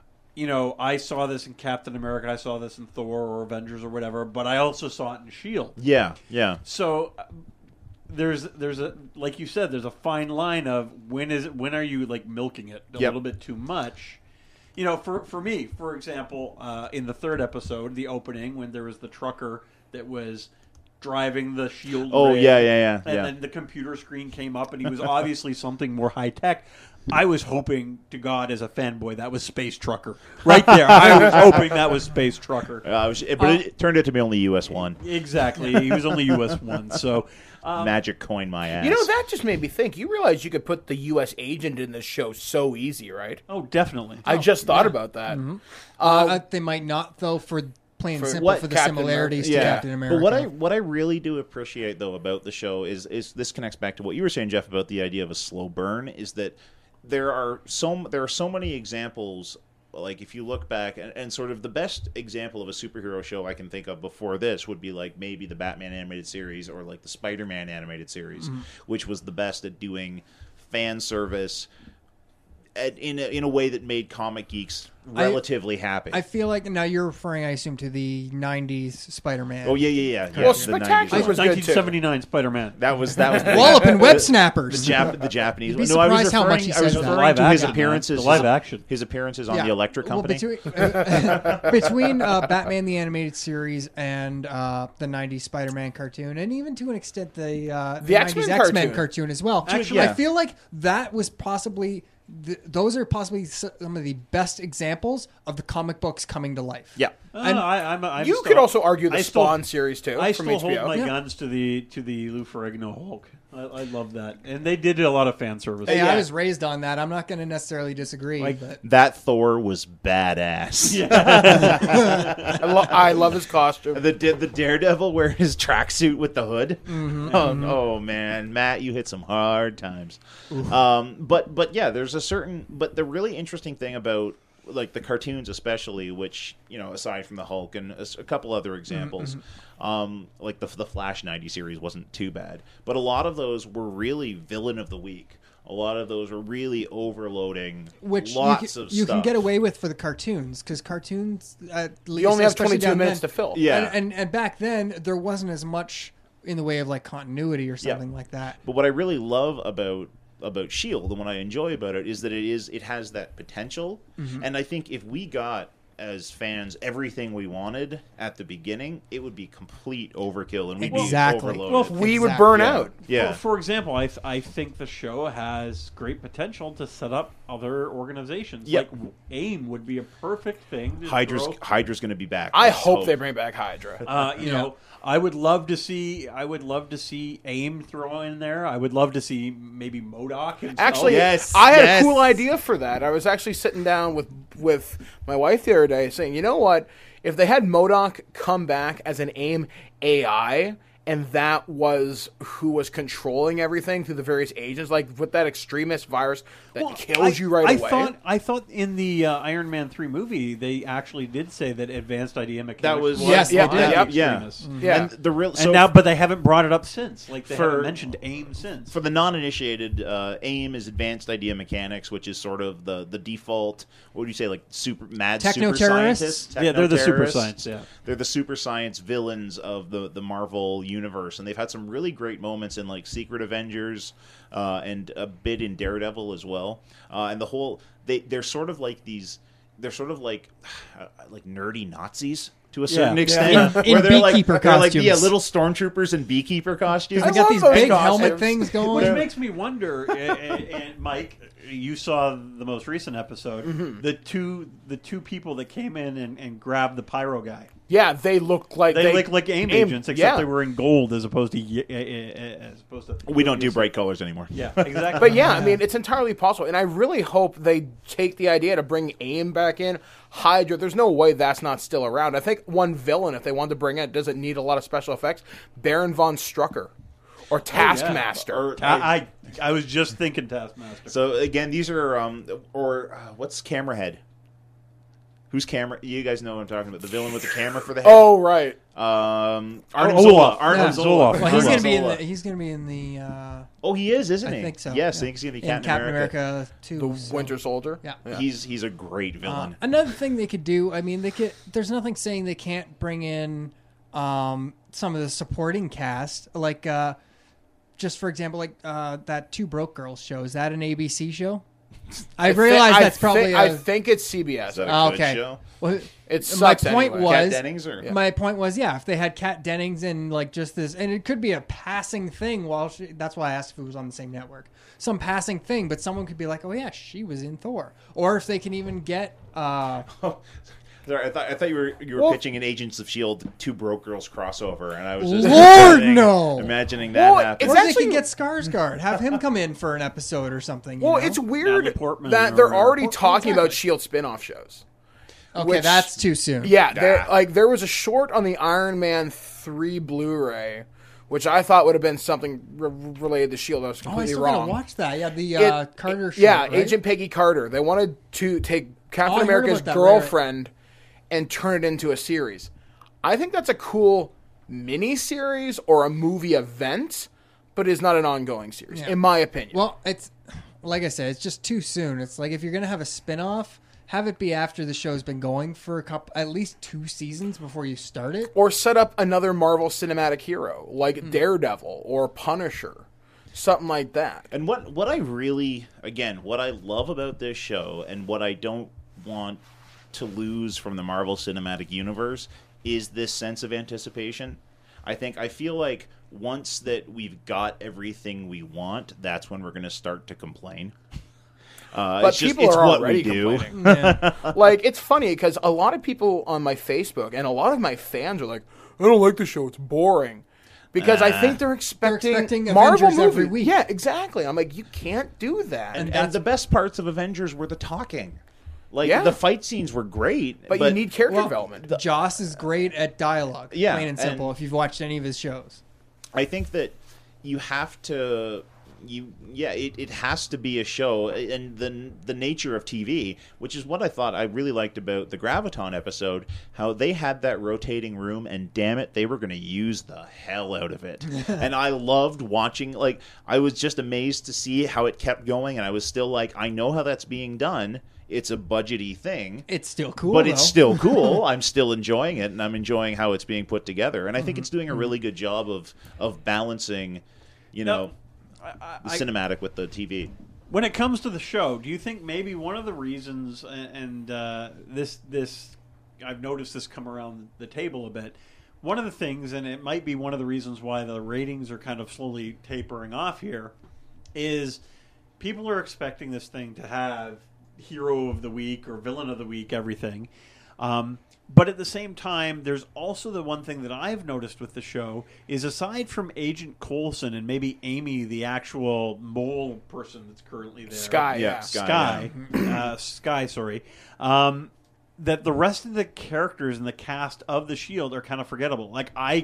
I saw this in Captain America, I saw this in Thor or Avengers or whatever, but I also saw it in S.H.I.E.L.D. Yeah. So there's a, like you said, there's a fine line of when are you like milking it a little bit too much. For me, for example, in the third episode, the opening, when there was the trucker that was driving the S.H.I.E.L.D. Oh, rig, yeah. And then the computer screen came up, and he was obviously something more high-tech. I was hoping to God, as a fanboy, that was Space Trucker. Right there. I was hoping that was Space Trucker. But it turned out to be only US 1. Exactly. He was only US 1. So, Magic coin my ass. That just made me think. You realize you could put the U.S. agent in this show so easy, right? oh, definitely. I just thought about that. They might not, though, for plain and For simple, what? for the Captain similarities to Yeah. Captain America. But what I really do appreciate, though, about the show is this connects back to what you were saying, Jeff, about the idea of a slow burn, is that there are so many examples. Like, if you look back, and sort of the best example of a superhero show I can think of before this would be like maybe the Batman animated series or like the Spider-Man animated series, which was the best at doing fan service in a way that made comic geeks relatively happy. I feel like now you're referring, I assume, to the '90s Spider-Man. Oh yeah. Well, the Spectacular 90s. was good, too. 1979 Spider-Man. That was the Wallop and Web Snappers. the Japanese. You'd be No, I was surprised how much referring, he I was says that. referring to his Live action, appearances. man. The live action. His appearances on Yeah. the Electric Company. Between Batman the Animated Series and the '90s Spider-Man cartoon, and even to an extent the X-Men 90s X-Men cartoon. cartoon as well. Actually, I yeah. feel like that was possibly those are possibly some of the best examples of the comic books coming to life. Yeah. I'm You still- could also argue the I still- Spawn series too. I from still HBO. hold my guns to the Lou Ferrigno Hulk. I love that, and they did a lot of fan service. Hey, Yeah. I was raised on that. I'm not going to necessarily disagree. Like- but That Thor was badass. I love his costume. The Daredevil wearing his tracksuit with the hood. Oh man, Matt, you hit some hard times. But yeah, there's a certain. But the really interesting thing about like the cartoons, especially, which aside from the Hulk and a couple other examples, like the Flash '90 series wasn't too bad, but a lot of those were really villain of the week. A lot of those were really overloading which lots you of can stuff. get away with for the cartoons because cartoons at least You only have especially 22 down minutes then- to fill. Yeah. and back then there wasn't as much in the way of like continuity or something like that. But what I really love about S.H.I.E.L.D. and what I enjoy about it is that it has that potential. And I think if we got, as fans, everything we wanted at the beginning, it would be complete overkill and we'd Exactly. be overloaded. Well, We would Exactly. burn Yeah. out. Yeah. For example, I think the show has great potential to set up other organizations. Yep. Like AIM would be a perfect thing. To Hydra's throw. going to be back. I Let's hope they bring back Hydra. You know, I would love to see AIM throw in there. I would love to see maybe MODOK himself. Actually, Yes, I had yes. a cool idea for that. I was actually sitting down with my wife the other day saying, you know what? If they had MODOK come back as an AIM AI, and that was who was controlling everything through the various agents, like with that extremist virus that kills you right away. I thought in the Iron Man 3 movie they actually did say that advanced idea mechanics. That was Yes, yeah, they did. yeah, yeah. extremists. Yeah. And the real And now, but they haven't brought it up since. Like they For- haven't mentioned AIM since. for the non-initiated, AIM is advanced idea mechanics, which is sort of the default. What would you say, like super Techno-terrorists? scientists? Yeah, they're the super Techno-terrorists. science. Yeah. They're the super science villains of the Marvel universe, and they've had some really great moments in like Secret Avengers and a bit in Daredevil as well. And the whole they're sort of like these. They're sort of like nerdy Nazis to a certain Yeah. extent, In where they're beekeeper like they're like costumes. little stormtroopers in beekeeper costumes. They I got love these those big costumes. helmet things going. Which makes me wonder, and Mike, you saw the most recent episode. Mm-hmm. The two people that came in and grabbed the pyro guy. Yeah, they look like They look like AIM agents, except yeah. they were in gold as opposed to We don't do bright colors anymore. Yeah, exactly. But yeah, I mean, it's entirely possible, and I really hope they take the idea to bring AIM back in. Hydra, there's no way that's not still around. I think one villain, if they wanted to bring it, doesn't need a lot of special effects. Baron von Strucker or Taskmaster. Or- I was just thinking Taskmaster. So again, these are what's Camerahead? Who's camera? You guys know what I'm talking about. The villain with the camera for the head. Oh, right. Arnim Olaf. Zola. Arnim Yeah. Zola. Well, Well, he's Arnim gonna be in Zola. the. He's gonna be in the. Oh, he is, isn't he? I think so. Yes, yeah. I think he's gonna be in Captain America. too. The so- Winter Soldier. Yeah. He's a great villain. Another thing they could do. I mean, they could. There's nothing saying they can't bring in some of the supporting cast, like just for example, like that Two Broke Girls show. Is that an ABC show? I realize that's probably. I think it's CBS. Is that a good okay. show? Well, It my sucks point anyway. was. Kat Dennings or My point was, yeah, if they had Kat Dennings and like just this, and it could be a passing thing. That's why I asked if it was on the same network. Some passing thing, but someone could be like, "Oh yeah, she was in Thor," or if they can even get. Sorry, I thought you were Well- pitching an Agents of Shield Two Broke Girls crossover, and I was just Lord, no! imagining that Well, happen. it's Or they actually- could get Skarsgård, have him come in for an episode or something. Well, you know? it's weird Natalie Portman that or- they're already Well, talking about exactly. Shield spin-off shows. okay. which- That's too soon. Yeah, there was a short on the Iron Man 3 Blu-ray, which I thought would have been something related to Shield. I was Oh, I completely still wrong. gotta watch that. Yeah, the Carter show. Yeah, right? Agent Peggy Carter. They wanted to take Captain Oh, I heard America's about that, right, girlfriend and turn it into a series. I think that's a cool mini-series or a movie event, but it's not an ongoing series, Yeah. in my opinion. Well, it's like I said, it's just too soon. It's like if you're gonna have a spin-off, have it be after the show's been going for at least 2 seasons before you start it. or set up another Marvel cinematic hero, like Daredevil or Punisher. Something like that. And what I really, again, what I love about this show and what I don't want to lose from the Marvel Cinematic Universe is this sense of anticipation. I feel like once that we've got everything we want, that's when we're going to start to complain. But people are what already we do. complaining. Yeah. Like, it's funny because a lot of people on my Facebook and a lot of my fans are like, I don't like the show, it's boring. Because I think they're expecting Marvel Avengers every movies. week. Yeah, exactly. I'm like, you can't do that. And the best parts of Avengers were the talking. Like, Yeah. the fight scenes were great. but you need character development. Joss is great at dialogue. Yeah, plain and simple. and- If you've watched any of his shows, I think that you have to it has to be a show, and the nature of TV, which is what I thought I really liked about the Graviton episode, how they had that rotating room, and damn it, they were going to use the hell out of it. And I loved watching, like, I was just amazed to see how it kept going, and I was still like, I know how that's being done. It's a budgety thing. it's still cool. But it's though. still cool. I'm still enjoying it, and I'm enjoying how it's being put together. And I think it's doing a really good job of balancing, the cinematic with the TV. When it comes to the show, do you think maybe one of the reasons, and this I've noticed this come around the table a bit, one of the things, and it might be one of the reasons why the ratings are kind of slowly tapering off here, is people are expecting this thing to have hero of the week or villain of the week, everything. But at the same time, there's also the one thing that I've noticed with the show is aside from Agent Coulson and maybe Amy, the actual mole person that's currently there. Sky, yeah. Sky, sorry. That the rest of the characters in the cast of the Shield are kind of forgettable. Like I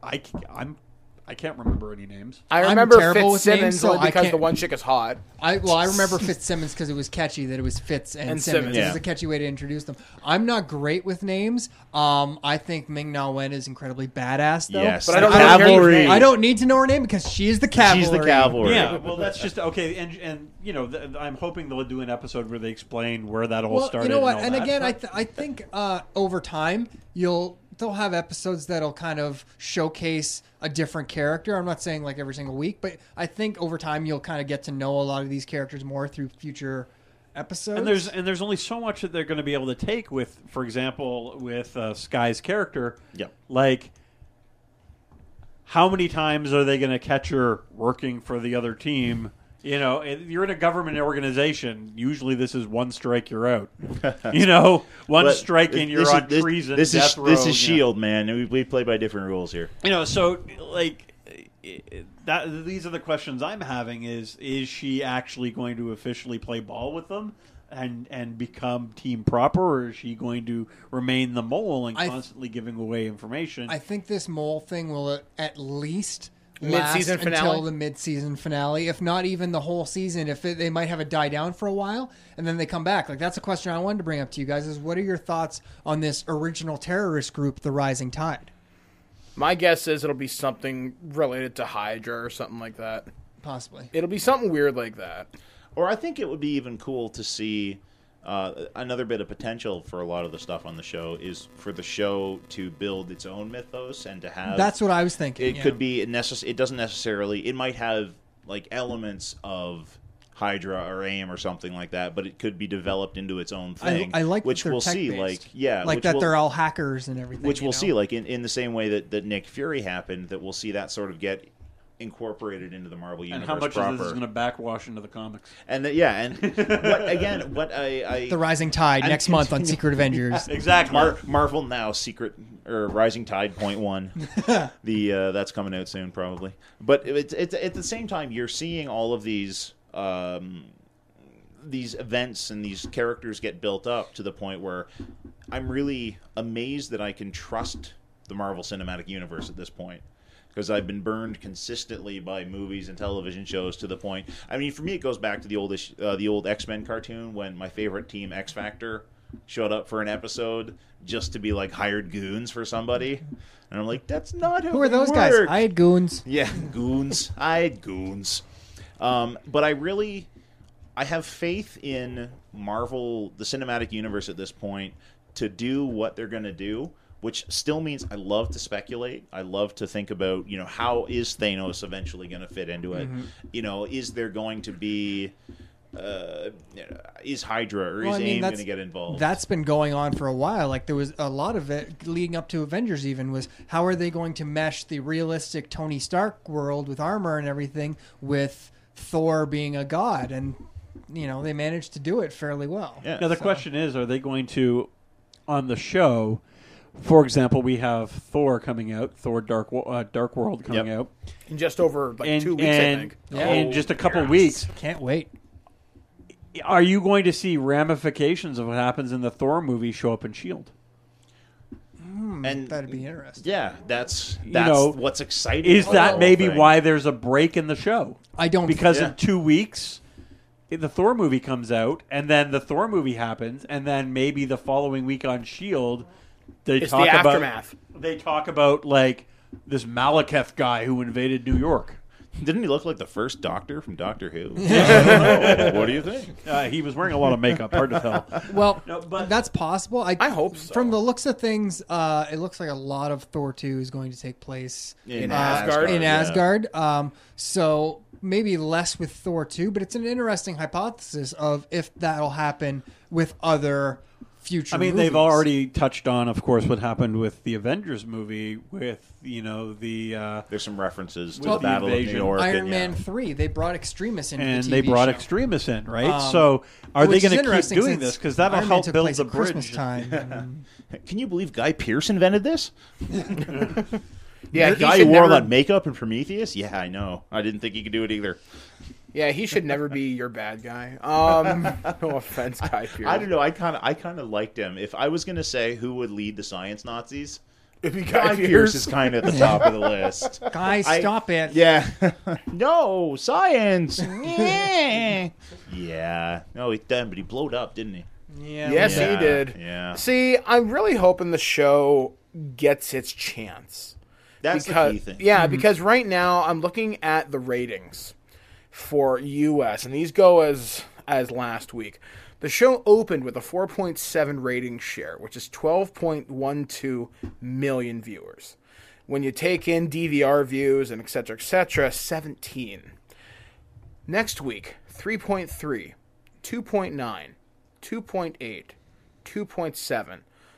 can't remember any names. I I'm remember terrible with Fitzsimmons names, so only I because can't- the one chick is hot. I remember Fitzsimmons because it was catchy that it was Fitz and And Simmons. Simmons. It was Yeah. a catchy way to introduce them. I'm not great with names. I think Ming-Na Wen is incredibly badass, though. Yes, But I don't the know her cavalry. name. I don't need to know her name because she is the cavalry. She's the cavalry. Yeah, well, that's just okay. And you know, I'm hoping they'll do an episode where they explain where that all Well, started. you know what? all And that. again, I think over time they'll have episodes that'll kind of showcase a different character. I'm not saying like every single week, but I think over time you'll kind of get to know a lot of these characters more through future episodes. And there's only so much that they're going to be able to take with, for example, with Sky's character. Yep. Like, how many times are they going to catch her working for the other team? You know, you're in a government organization. Usually, this is one strike, you're out. You know, one But strike and you're on treason. This death row, is you know. Shield, man. We play by different rules here. You know, so like that. These are the questions I'm having: is she actually going to officially play ball with them and become team proper, or is she going to remain the mole and constantly giving away information? I think this mole thing will at least Mid-season last finale? until the mid-season finale, if not even the whole season. They might have it die down for a while and then they come back. Like that's a question I wanted to bring up to you guys: is what are your thoughts on this original terrorist group, the Rising Tide? My guess is it'll be something related to Hydra or something like that. Possibly. It'll be something weird like that. Or I think it would be even cool to see another bit of potential for a lot of the stuff on the show is for the show to build its own mythos and to have. That's what I was thinking. It yeah. could be it doesn't necessarily. It might have like elements of Hydra or AIM or something like that, but it could be developed into its own thing. I like which that they're we'll see. tech-based. Like like which that we'll- they're all hackers and everything. which you we'll know? see, like in the same way that Nick Fury happened, that we'll see that sort of get incorporated into the Marvel and universe how much proper. of this is going to backwash into the comics? And what I The Rising Tide next month on Secret Avengers. Exactly. Marvel Now Secret or Rising Tide .1. That's coming out soon probably. But it's at the same time you're seeing all of these events and these characters get built up to the point where I'm really amazed that I can trust the Marvel Cinematic Universe at this point. Because I've been burned consistently by movies and television shows to the point. I mean, for me, it goes back to the old X-Men cartoon when my favorite team, X Factor, showed up for an episode just to be like hired goons for somebody, and I'm like, that's not how Who are it those guys? works. I had goons. Yeah, goons. I had goons. But I have faith in Marvel, the cinematic universe at this point, to do what they're going to do, which still means I love to speculate. I love to think about, how is Thanos eventually going to fit into it? Mm-hmm. Is there going to be... is Hydra or Well, is I mean, AIM going that's- to get involved? That's been going on for a while. Like there was a lot of it leading up to Avengers. Even was how are they going to mesh the realistic Tony Stark world with armor and everything with Thor being a god, and they managed to do it fairly well. Yeah. Now the question is, are they going to, on the show, for example, we have Thor coming out, Thor Dark World coming Yep. out, In just over 2 weeks, I think. in just a couple weeks. Can't wait. Are you going to see ramifications of what happens in the Thor movie show up in S.H.I.E.L.D.? And That'd be interesting. yeah, that's know, what's exciting. Is about that the maybe whole thing. why there's a break in the show? I don't Because Yeah. in 2 weeks, the Thor movie comes out, and then the Thor movie happens, and then maybe the following week on S.H.I.E.L.D., It's the aftermath. They talk about like this Malekith guy who invaded New York. Didn't he look like the first Doctor from Doctor Who? I don't know. What do you think? He was wearing a lot of makeup. Hard to tell. Well, No, but- that's possible. I hope so. From the looks of things, it looks like a lot of Thor 2 is going to take place In Asgard. In yeah. Asgard. So maybe less with Thor 2, but it's an interesting hypothesis of if that'll happen with other future. I mean, movies. they've already touched on, of course, what happened with the Avengers movie with, the... There's some references to Well, the Battle of New invasion. York. Iron and, Man 3. They brought Extremis into and the TV they brought show. Extremis in, right? So are they Which is going to keep interesting doing since this? Because that'll Iron Man help took build place the at Christmas bridge. time. Can you believe Guy Pearce invented this? Yeah, The he guy should who wore all never. that makeup in Prometheus? Yeah, I know. I didn't think he could do it either. Yeah, he should never be your bad guy. No offense, Guy Pearce. I don't know. I kind of liked him. If I was going to say who would lead the science Nazis, If you Guy Pearce is kind of at the top of the list. Guys, stop it. Yeah. No, science. Yeah. No, he did, but he blowed up, didn't he? Yeah. Yes, Yeah, he did. yeah. See, I'm really hoping the show gets its chance. That's because, the key thing. Yeah, because right now I'm looking at the ratings for US, and these go as last week. The show opened with a 4.7 rating share, which is 12.12 million viewers. When you take in DVR views and et cetera, 17. Next week, 3.3, 2.9, 2.8, 2.7.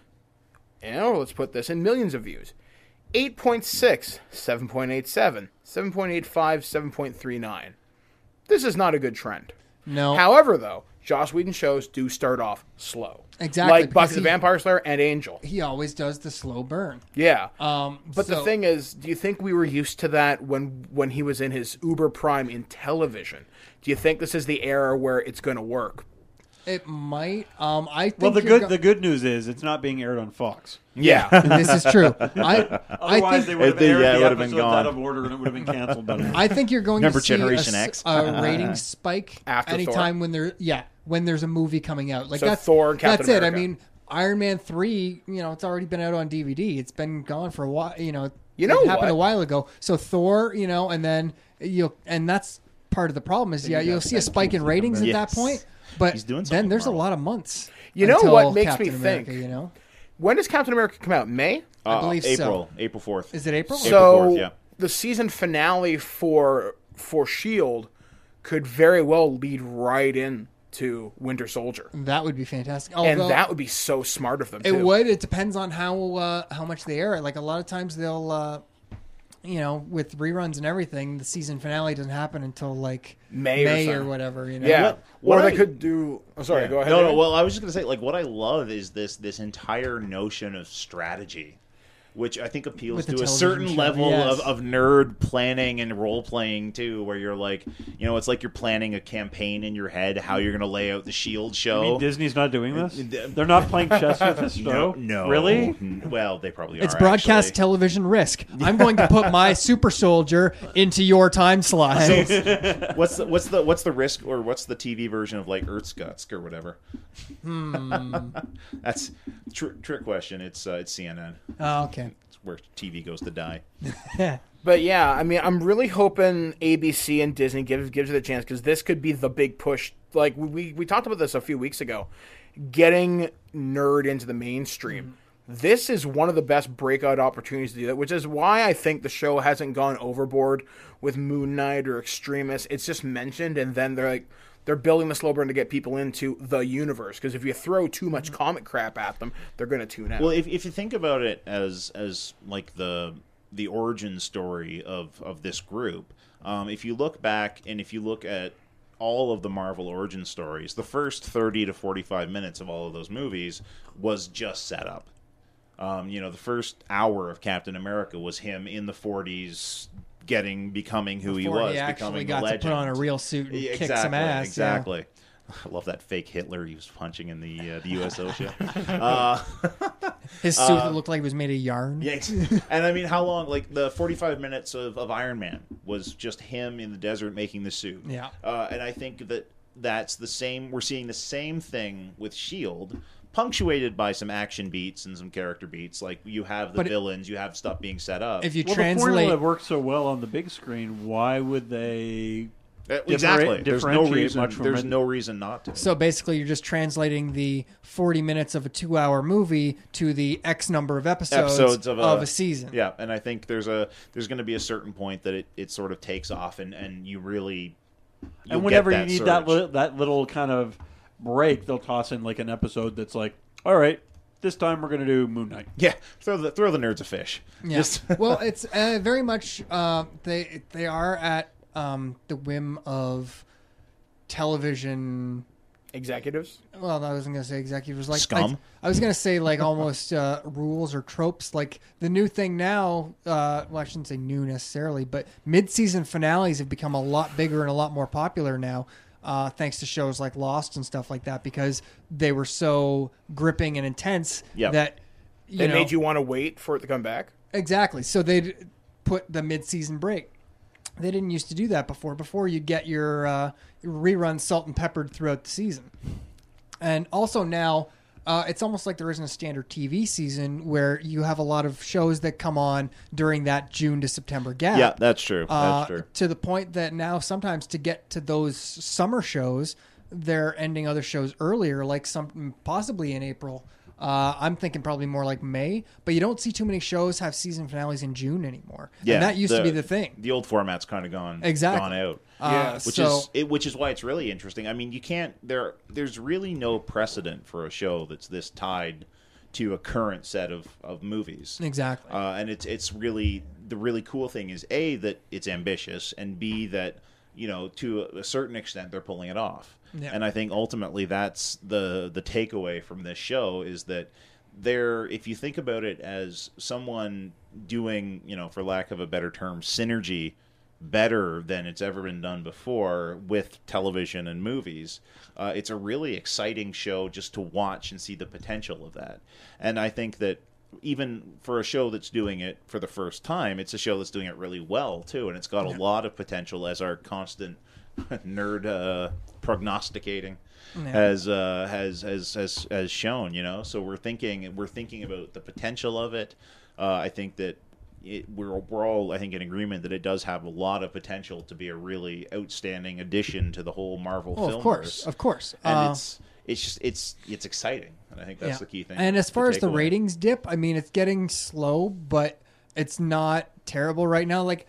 And let's put this in millions of views. 8.6, 7.87, 7.85, 7.39. This is not a good trend. No. However, though, Joss Whedon shows do start off slow. Exactly, Like because Buffy the he- Vampire Slayer and Angel. He always does the slow burn. Yeah. But the so- thing is, do you think we were used to that when he was in his uber prime in television? Do you think this is the era where it's going to work? It might. I think Well, you're the good news is it's not being aired on Fox. Yeah. this is true. I Otherwise, they think would have They- aired yeah, it the would've been episodes gone. out of order and it would have been canceled by now. I think you're going Remember to see Generation X? a rating spike After anytime when there's a movie coming out. Like So that's Thor and Captain that's it. I America. mean, Iron Man 3, it's already been out on DVD. It's been gone for a while. You know it happened what? a while ago. So Thor, and then and that's part of part is you'll see a spike in ratings at that Yes. point. But He's doing then something there's a Marvel. lot of months. You know until what makes Captain me America, think? When does Captain America come out? May? I believe so. April 4th. Is it April? So April 4th, yeah. the season finale for S.H.I.E.L.D. could very well lead right into Winter Soldier. That would be fantastic. And Although- that would be so smart of them, It too. would. It depends on how much they air it. Like a lot of times they'll, with reruns and everything, the season finale doesn't happen until like May or or something. whatever. Yeah. What or they I- could do... Oh, sorry, go ahead. No, Aaron. well, I was just going to say, like, what I love is this entire notion of strategy, which I think appeals With the to a television certain show, level yes. of nerd planning and role playing too, where you're like, it's like you're planning a campaign in your head, how you're going to lay out the S.H.I.E.L.D. show. I mean, Disney's not doing this? They're not playing chess with this show? No, Really? Well, they probably are. It's broadcast actually. television risk. I'm going to put my super soldier into your time slot. What's the risk, or what's the TV version of like Earthskutsk or whatever? That's trick question. It's CNN. Oh, okay. It's where TV goes to die. But yeah, I mean, I'm really hoping ABC and Disney gives it a chance, because this could be the big push. Like we talked about this a few weeks ago, getting nerd into the mainstream. This is one of the best breakout opportunities to do that, which is why I think the show hasn't gone overboard with Moon Knight or Extremis. It's just mentioned, and then they're building the slow burn to get people into the universe. Because if you throw too much comic crap at them, they're going to tune out. Well, if you think about it as like the origin story of this group, if you look back and if you look at all of the Marvel origin stories, the first 30 to 45 minutes of all of those movies was just set up. The first hour of Captain America was him in the 40s becoming who he Before was, he actually becoming got the to legend. put on a real suit and Exactly, kick some ass. Exactly. I love that fake Hitler he was punching in the USO show. Yeah. His suit that looked like it was made of yarn. Yeah, and I mean, how long? Like the 45 minutes of Iron Man was just him in the desert making the suit. Yeah. And I think that's the same. We're seeing the same thing with S.H.I.E.L.D., punctuated by some action beats and some character beats. Like you have the villains, you have stuff being set up. If you Well, the formula translate, worked so well on the big screen, why would they... Exactly. There's no differentiate reason. much from There's it. no reason not to. so basically you're just translating the 40 minutes of a 2-hour movie to the X number of episodes of a season. Yeah, and I think there's going to be a certain point that it sort of takes off, and you really. And whenever get you need surge. that little kind of break, they'll toss in like an episode that's like All right, this time we're going to do Moon Knight. Yeah, throw the nerds a fish. Yeah. Well, it's very much they are at the whim of television. Executives. Well, I wasn't going to say executives. Like Scum? I was going to say like almost rules or tropes. Like the new thing now, well, I shouldn't say new necessarily, but mid-season finales have become a lot bigger and a lot more popular now, thanks to shows like Lost and stuff like that, because they were so gripping and intense that They made you want to wait for it to come back. Exactly. So they'd put the mid-season break. They didn't used to do that before. Before, you'd get your reruns salt and peppered throughout the season. And also now, it's almost like there isn't a standard TV season where you have a lot of shows that come on during that June to September gap. Yeah, that's true. That's true. To the point that now sometimes to get to those summer shows, they're ending other shows earlier, like some possibly in April. I'm thinking probably more like May, but you don't see too many shows have season finales in June anymore. Yeah, and that used to be the thing. The old format's kind of gone out. Yeah. Which is why it's really interesting. I mean, you can't there's really no precedent for a show that's this tied to a current set of movies. Exactly. And it's really the really cool thing is A, that it's ambitious, and B, that to a certain extent they're pulling it off. Yeah. And I think ultimately that's the takeaway from this show is that if you think about it as someone doing, for lack of a better term, synergy better than it's ever been done before with television and movies, it's a really exciting show just to watch and see the potential of that. And I think that even for a show that's doing it for the first time, it's a show that's doing it really well too, and it's got a lot of potential, as our constant nerd prognosticating has shown. So we're thinking about the potential of it. I think that we're all, I think, in agreement that it does have a lot of potential to be a really outstanding addition to the whole Marvel film. Of course. And it's exciting, and I think that's the key thing. And as far as the away. ratings dip, I mean, it's getting slow, but it's not terrible right now. Like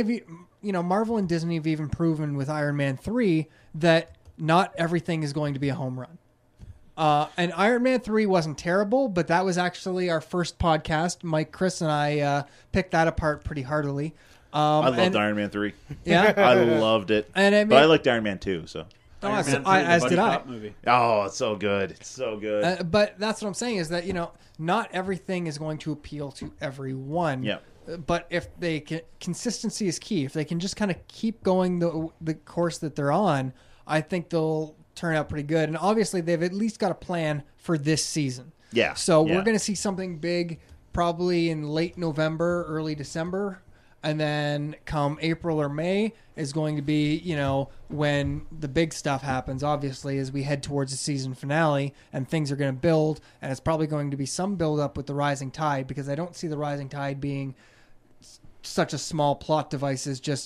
Marvel and Disney have even proven with Iron Man 3 that not everything is going to be a home run. And Iron Man 3 wasn't terrible, but that was actually our first podcast. Mike, Chris, and I picked that apart pretty heartily. I loved Iron Man 3. Yeah? I loved it. And but I liked Iron Man 2, so... as Iron Man 3, as the did buddy I. cop movie. Oh, it's so good. It's so good. But that's what I'm saying is that, not everything is going to appeal to everyone. Yeah. But if they can, consistency is key. If they can just kind of keep going the course that they're on, I think they'll turn out pretty good. And obviously, they've at least got a plan for this season. Yeah. So we're going to see something big probably in late November, early December. And then come April or May is going to be, when the big stuff happens, obviously, as we head towards the season finale and things are going to build. And it's probably going to be some build up with the Rising Tide, because I don't see the Rising Tide being such a small plot device as just,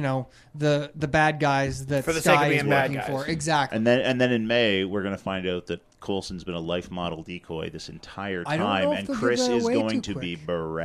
the bad guys that For the sake of Sky is being bad working guys. for. Exactly. And then in May, we're going to find out that Coulson's been a life model decoy this entire I don't time, know if and they'll Chris give that is away going too to be quick.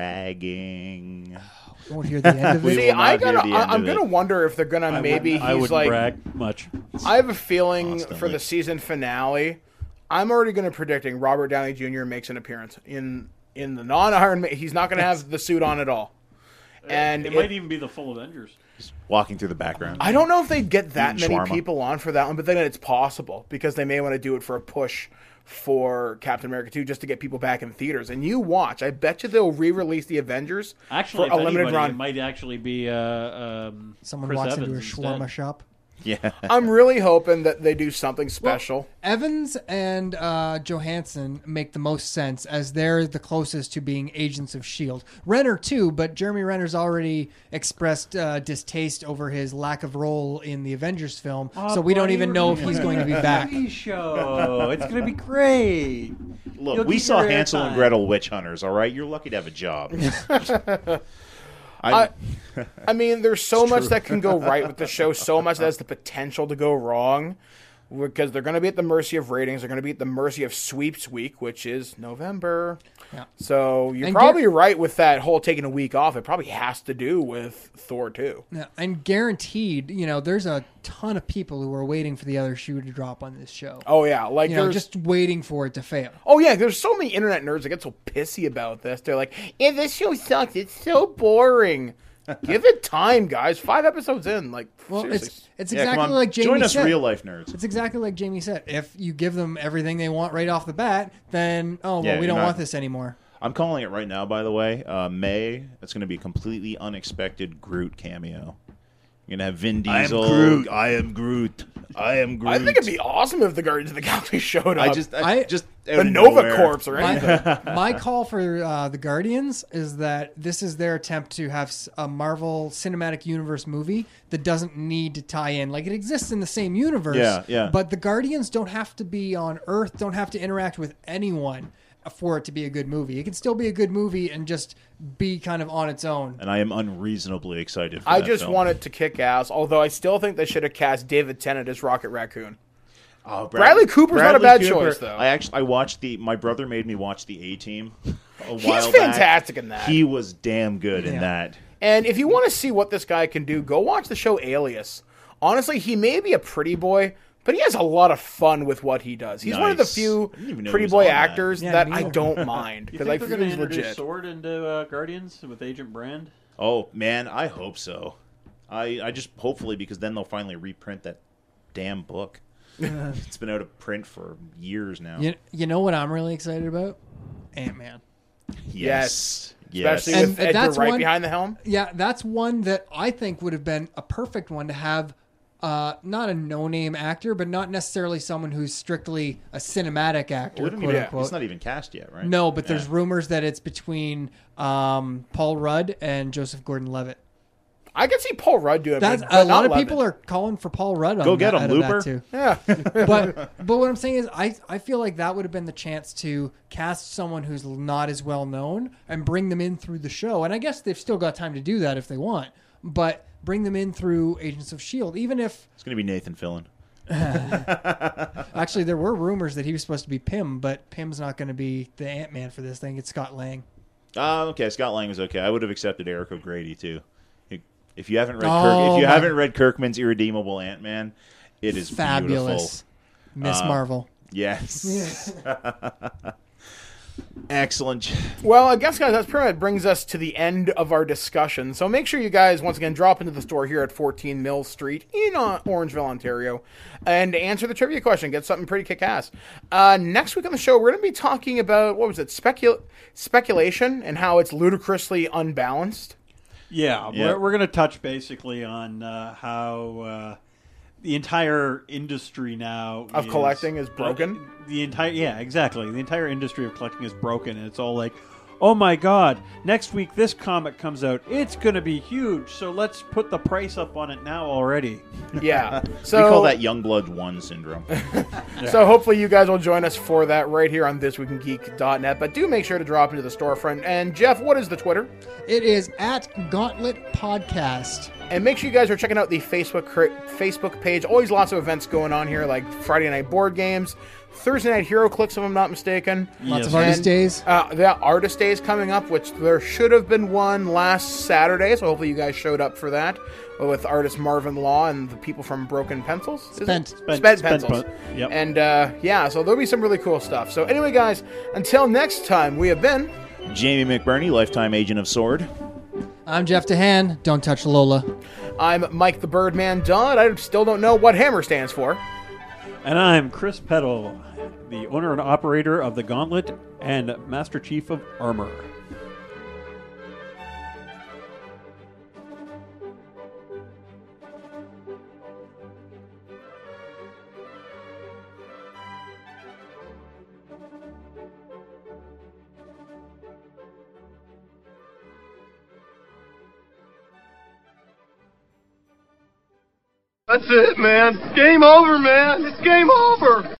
bragging. We won't hear the end of We it. See, will not hear the end I'm of gonna it. wonder if they're gonna I wouldn't like. brag much. I have a feeling for Constantly. the season finale. I'm already going to predicting Robert Downey Jr. makes an appearance in the non-Iron Man. He's not going to have the suit on at all. And it might even be the full Avengers. Walking through the background. I don't know if they'd get that Eating many shawarma. people on for that one, but then it's possible because they may want to do it for a push for Captain America 2 just to get people back in theaters. And you watch. I bet you they'll re-release the Avengers Actually, for a if limited anybody, run. it might actually be Someone Chris walks Evans into a instead. shawarma shop. Yeah. I'm really hoping that they do something special. Evans and Johansson make the most sense as they're the closest to being agents of S.H.I.E.L.D. Renner, too, but Jeremy Renner's already expressed distaste over his lack of role in the Avengers film, so we don't even know if he's going to be back. TV show. It's going to be great. Look, You'll we get saw your Hansel and airtime. Gretel witch hunters, all right? You're lucky to have a job. I mean, there's so much that can go right with the show, so much that has the potential to go wrong. because they're going to be at the mercy of ratings. They're going to be at the mercy of Sweeps Week, which is November. Yeah. So you're And probably right with that whole taking a week off. It probably has to do with Thor 2. Yeah, and guaranteed, there's a ton of people who are waiting for the other shoe to drop on this show. Oh, yeah. Like, there's just waiting for it to fail. Oh, yeah, there's so many internet nerds that get so pissy about this. They're like, yeah, this show sucks. It's so boring. Give it time, guys. 5 episodes in. Like, Well, seriously. it's Yeah, come exactly on. like Jamie Join us, said. real life nerds. It's exactly like Jamie said. If you give them everything they want right off the bat, then, Yeah, we you're don't not- want this anymore. I'm calling it right now, by the way. May, it's going to be a completely unexpected Groot cameo. You're going to have Vin Diesel. I am Groot. I am Groot. I think it'd be awesome if the Guardians of the Galaxy showed up. I just the Nova Corps or anything. My call for the Guardians is that this is their attempt to have a Marvel Cinematic Universe movie that doesn't need to tie in. Like, it exists in the same universe. Yeah. But the Guardians don't have to be on Earth, don't have to interact with anyone for it to be a good movie. It can still be a good movie and just be kind of on its own. And I am unreasonably excited for I that just film. want it to kick ass, although I still think they should have cast David Tennant as Rocket Raccoon. Oh, Bradley Cooper's not a bad choice, though. I watched my brother made me watch the A-Team a while He's back. fantastic in that. He was damn good in that. And if you want to see what this guy can do, go watch the show Alias. Honestly, he may be a pretty boy, but he has a lot of fun with what he does. He's one of the Nice. few I didn't even know he pretty was boy on that. actors Yeah, that me I neither. don't mind You because think I they're think going to he's introduce legit. Sword into Guardians with Agent Brand? Oh man, I hope so. I just hopefully because then they'll finally reprint that damn book. It's been out of print for years now. You know what I'm really excited about? Ant-Man. Yes. Especially And with Edgar that's Wright one- behind the helm. Yeah, that's one that I think would have been a perfect one to have. Not a no-name actor, but not necessarily someone who's strictly a cinematic actor, Wouldn't quote even- unquote. It's not even cast yet, right? No, but there's Yeah. rumors that it's between Paul Rudd and Joseph Gordon-Levitt. I could see Paul Rudd do it. That's but a not lot of Levitt. people are calling for Paul Rudd. Go get him, out of that Looper. too. Yeah. But what I'm saying is, I feel like that would have been the chance to cast someone who's not as well known and bring them in through the show. And I guess they've still got time to do that if they want. But bring them in through Agents of S.H.I.E.L.D., even if... It's going to be Nathan Fillion. Actually, there were rumors that he was supposed to be Pym, but Pym's not going to be the Ant-Man for this thing. It's Scott Lang. Okay, Scott Lang was okay. I would have accepted Eric O'Grady too. If you haven't read Oh, haven't read Kirkman's Irredeemable Ant-Man, it is Fabulous. Miss Marvel. beautiful. Yes. Excellent. Well, I guess, guys, that's pretty much brings us to the end of our discussion. So make sure you guys, once again, drop into the store here at 14 Mill Street in Orangeville, Ontario, and answer the trivia question. Get something pretty kick-ass. Next week on the show, we're going to be talking about, speculation and how it's ludicrously unbalanced. Yeah, Yeah. we're going to touch basically on how the entire industry now Of collecting is broken? The entire exactly. The entire industry of collecting is broken, and it's all like, oh my god, next week this comic comes out, it's going to be huge, so let's put the price up on it now already. Yeah. So We call that Youngblood 1 syndrome. So hopefully you guys will join us for that right here on thisweekingeek.net. But do make sure to drop into the storefront. And Jeff, what is the Twitter? It is at Gauntlet Podcast. And make sure you guys are checking out the Facebook page. Always lots of events going on here, like Friday Night Board Games, Thursday Night Hero Clicks, if I'm not mistaken. Lots Yes. of artist And, days. The Artist Day is coming up, which there should have been one last Saturday, so hopefully you guys showed up for that with artist Marvin Law and the people from Broken Pencils. Is it? Spent. Spent Pencils. Yep. And so there'll be some really cool stuff. So anyway, guys, until next time, we have been... Jamie McBurney, lifetime agent of Sword. I'm Jeff DeHaan. Don't touch Lola. I'm Mike the Birdman Dodd. I still don't know what Hammer stands for. And I'm Chris Peddle, the owner and operator of the Gauntlet and Master Chief of Armor. That's it, man. Game over, man. It's game over.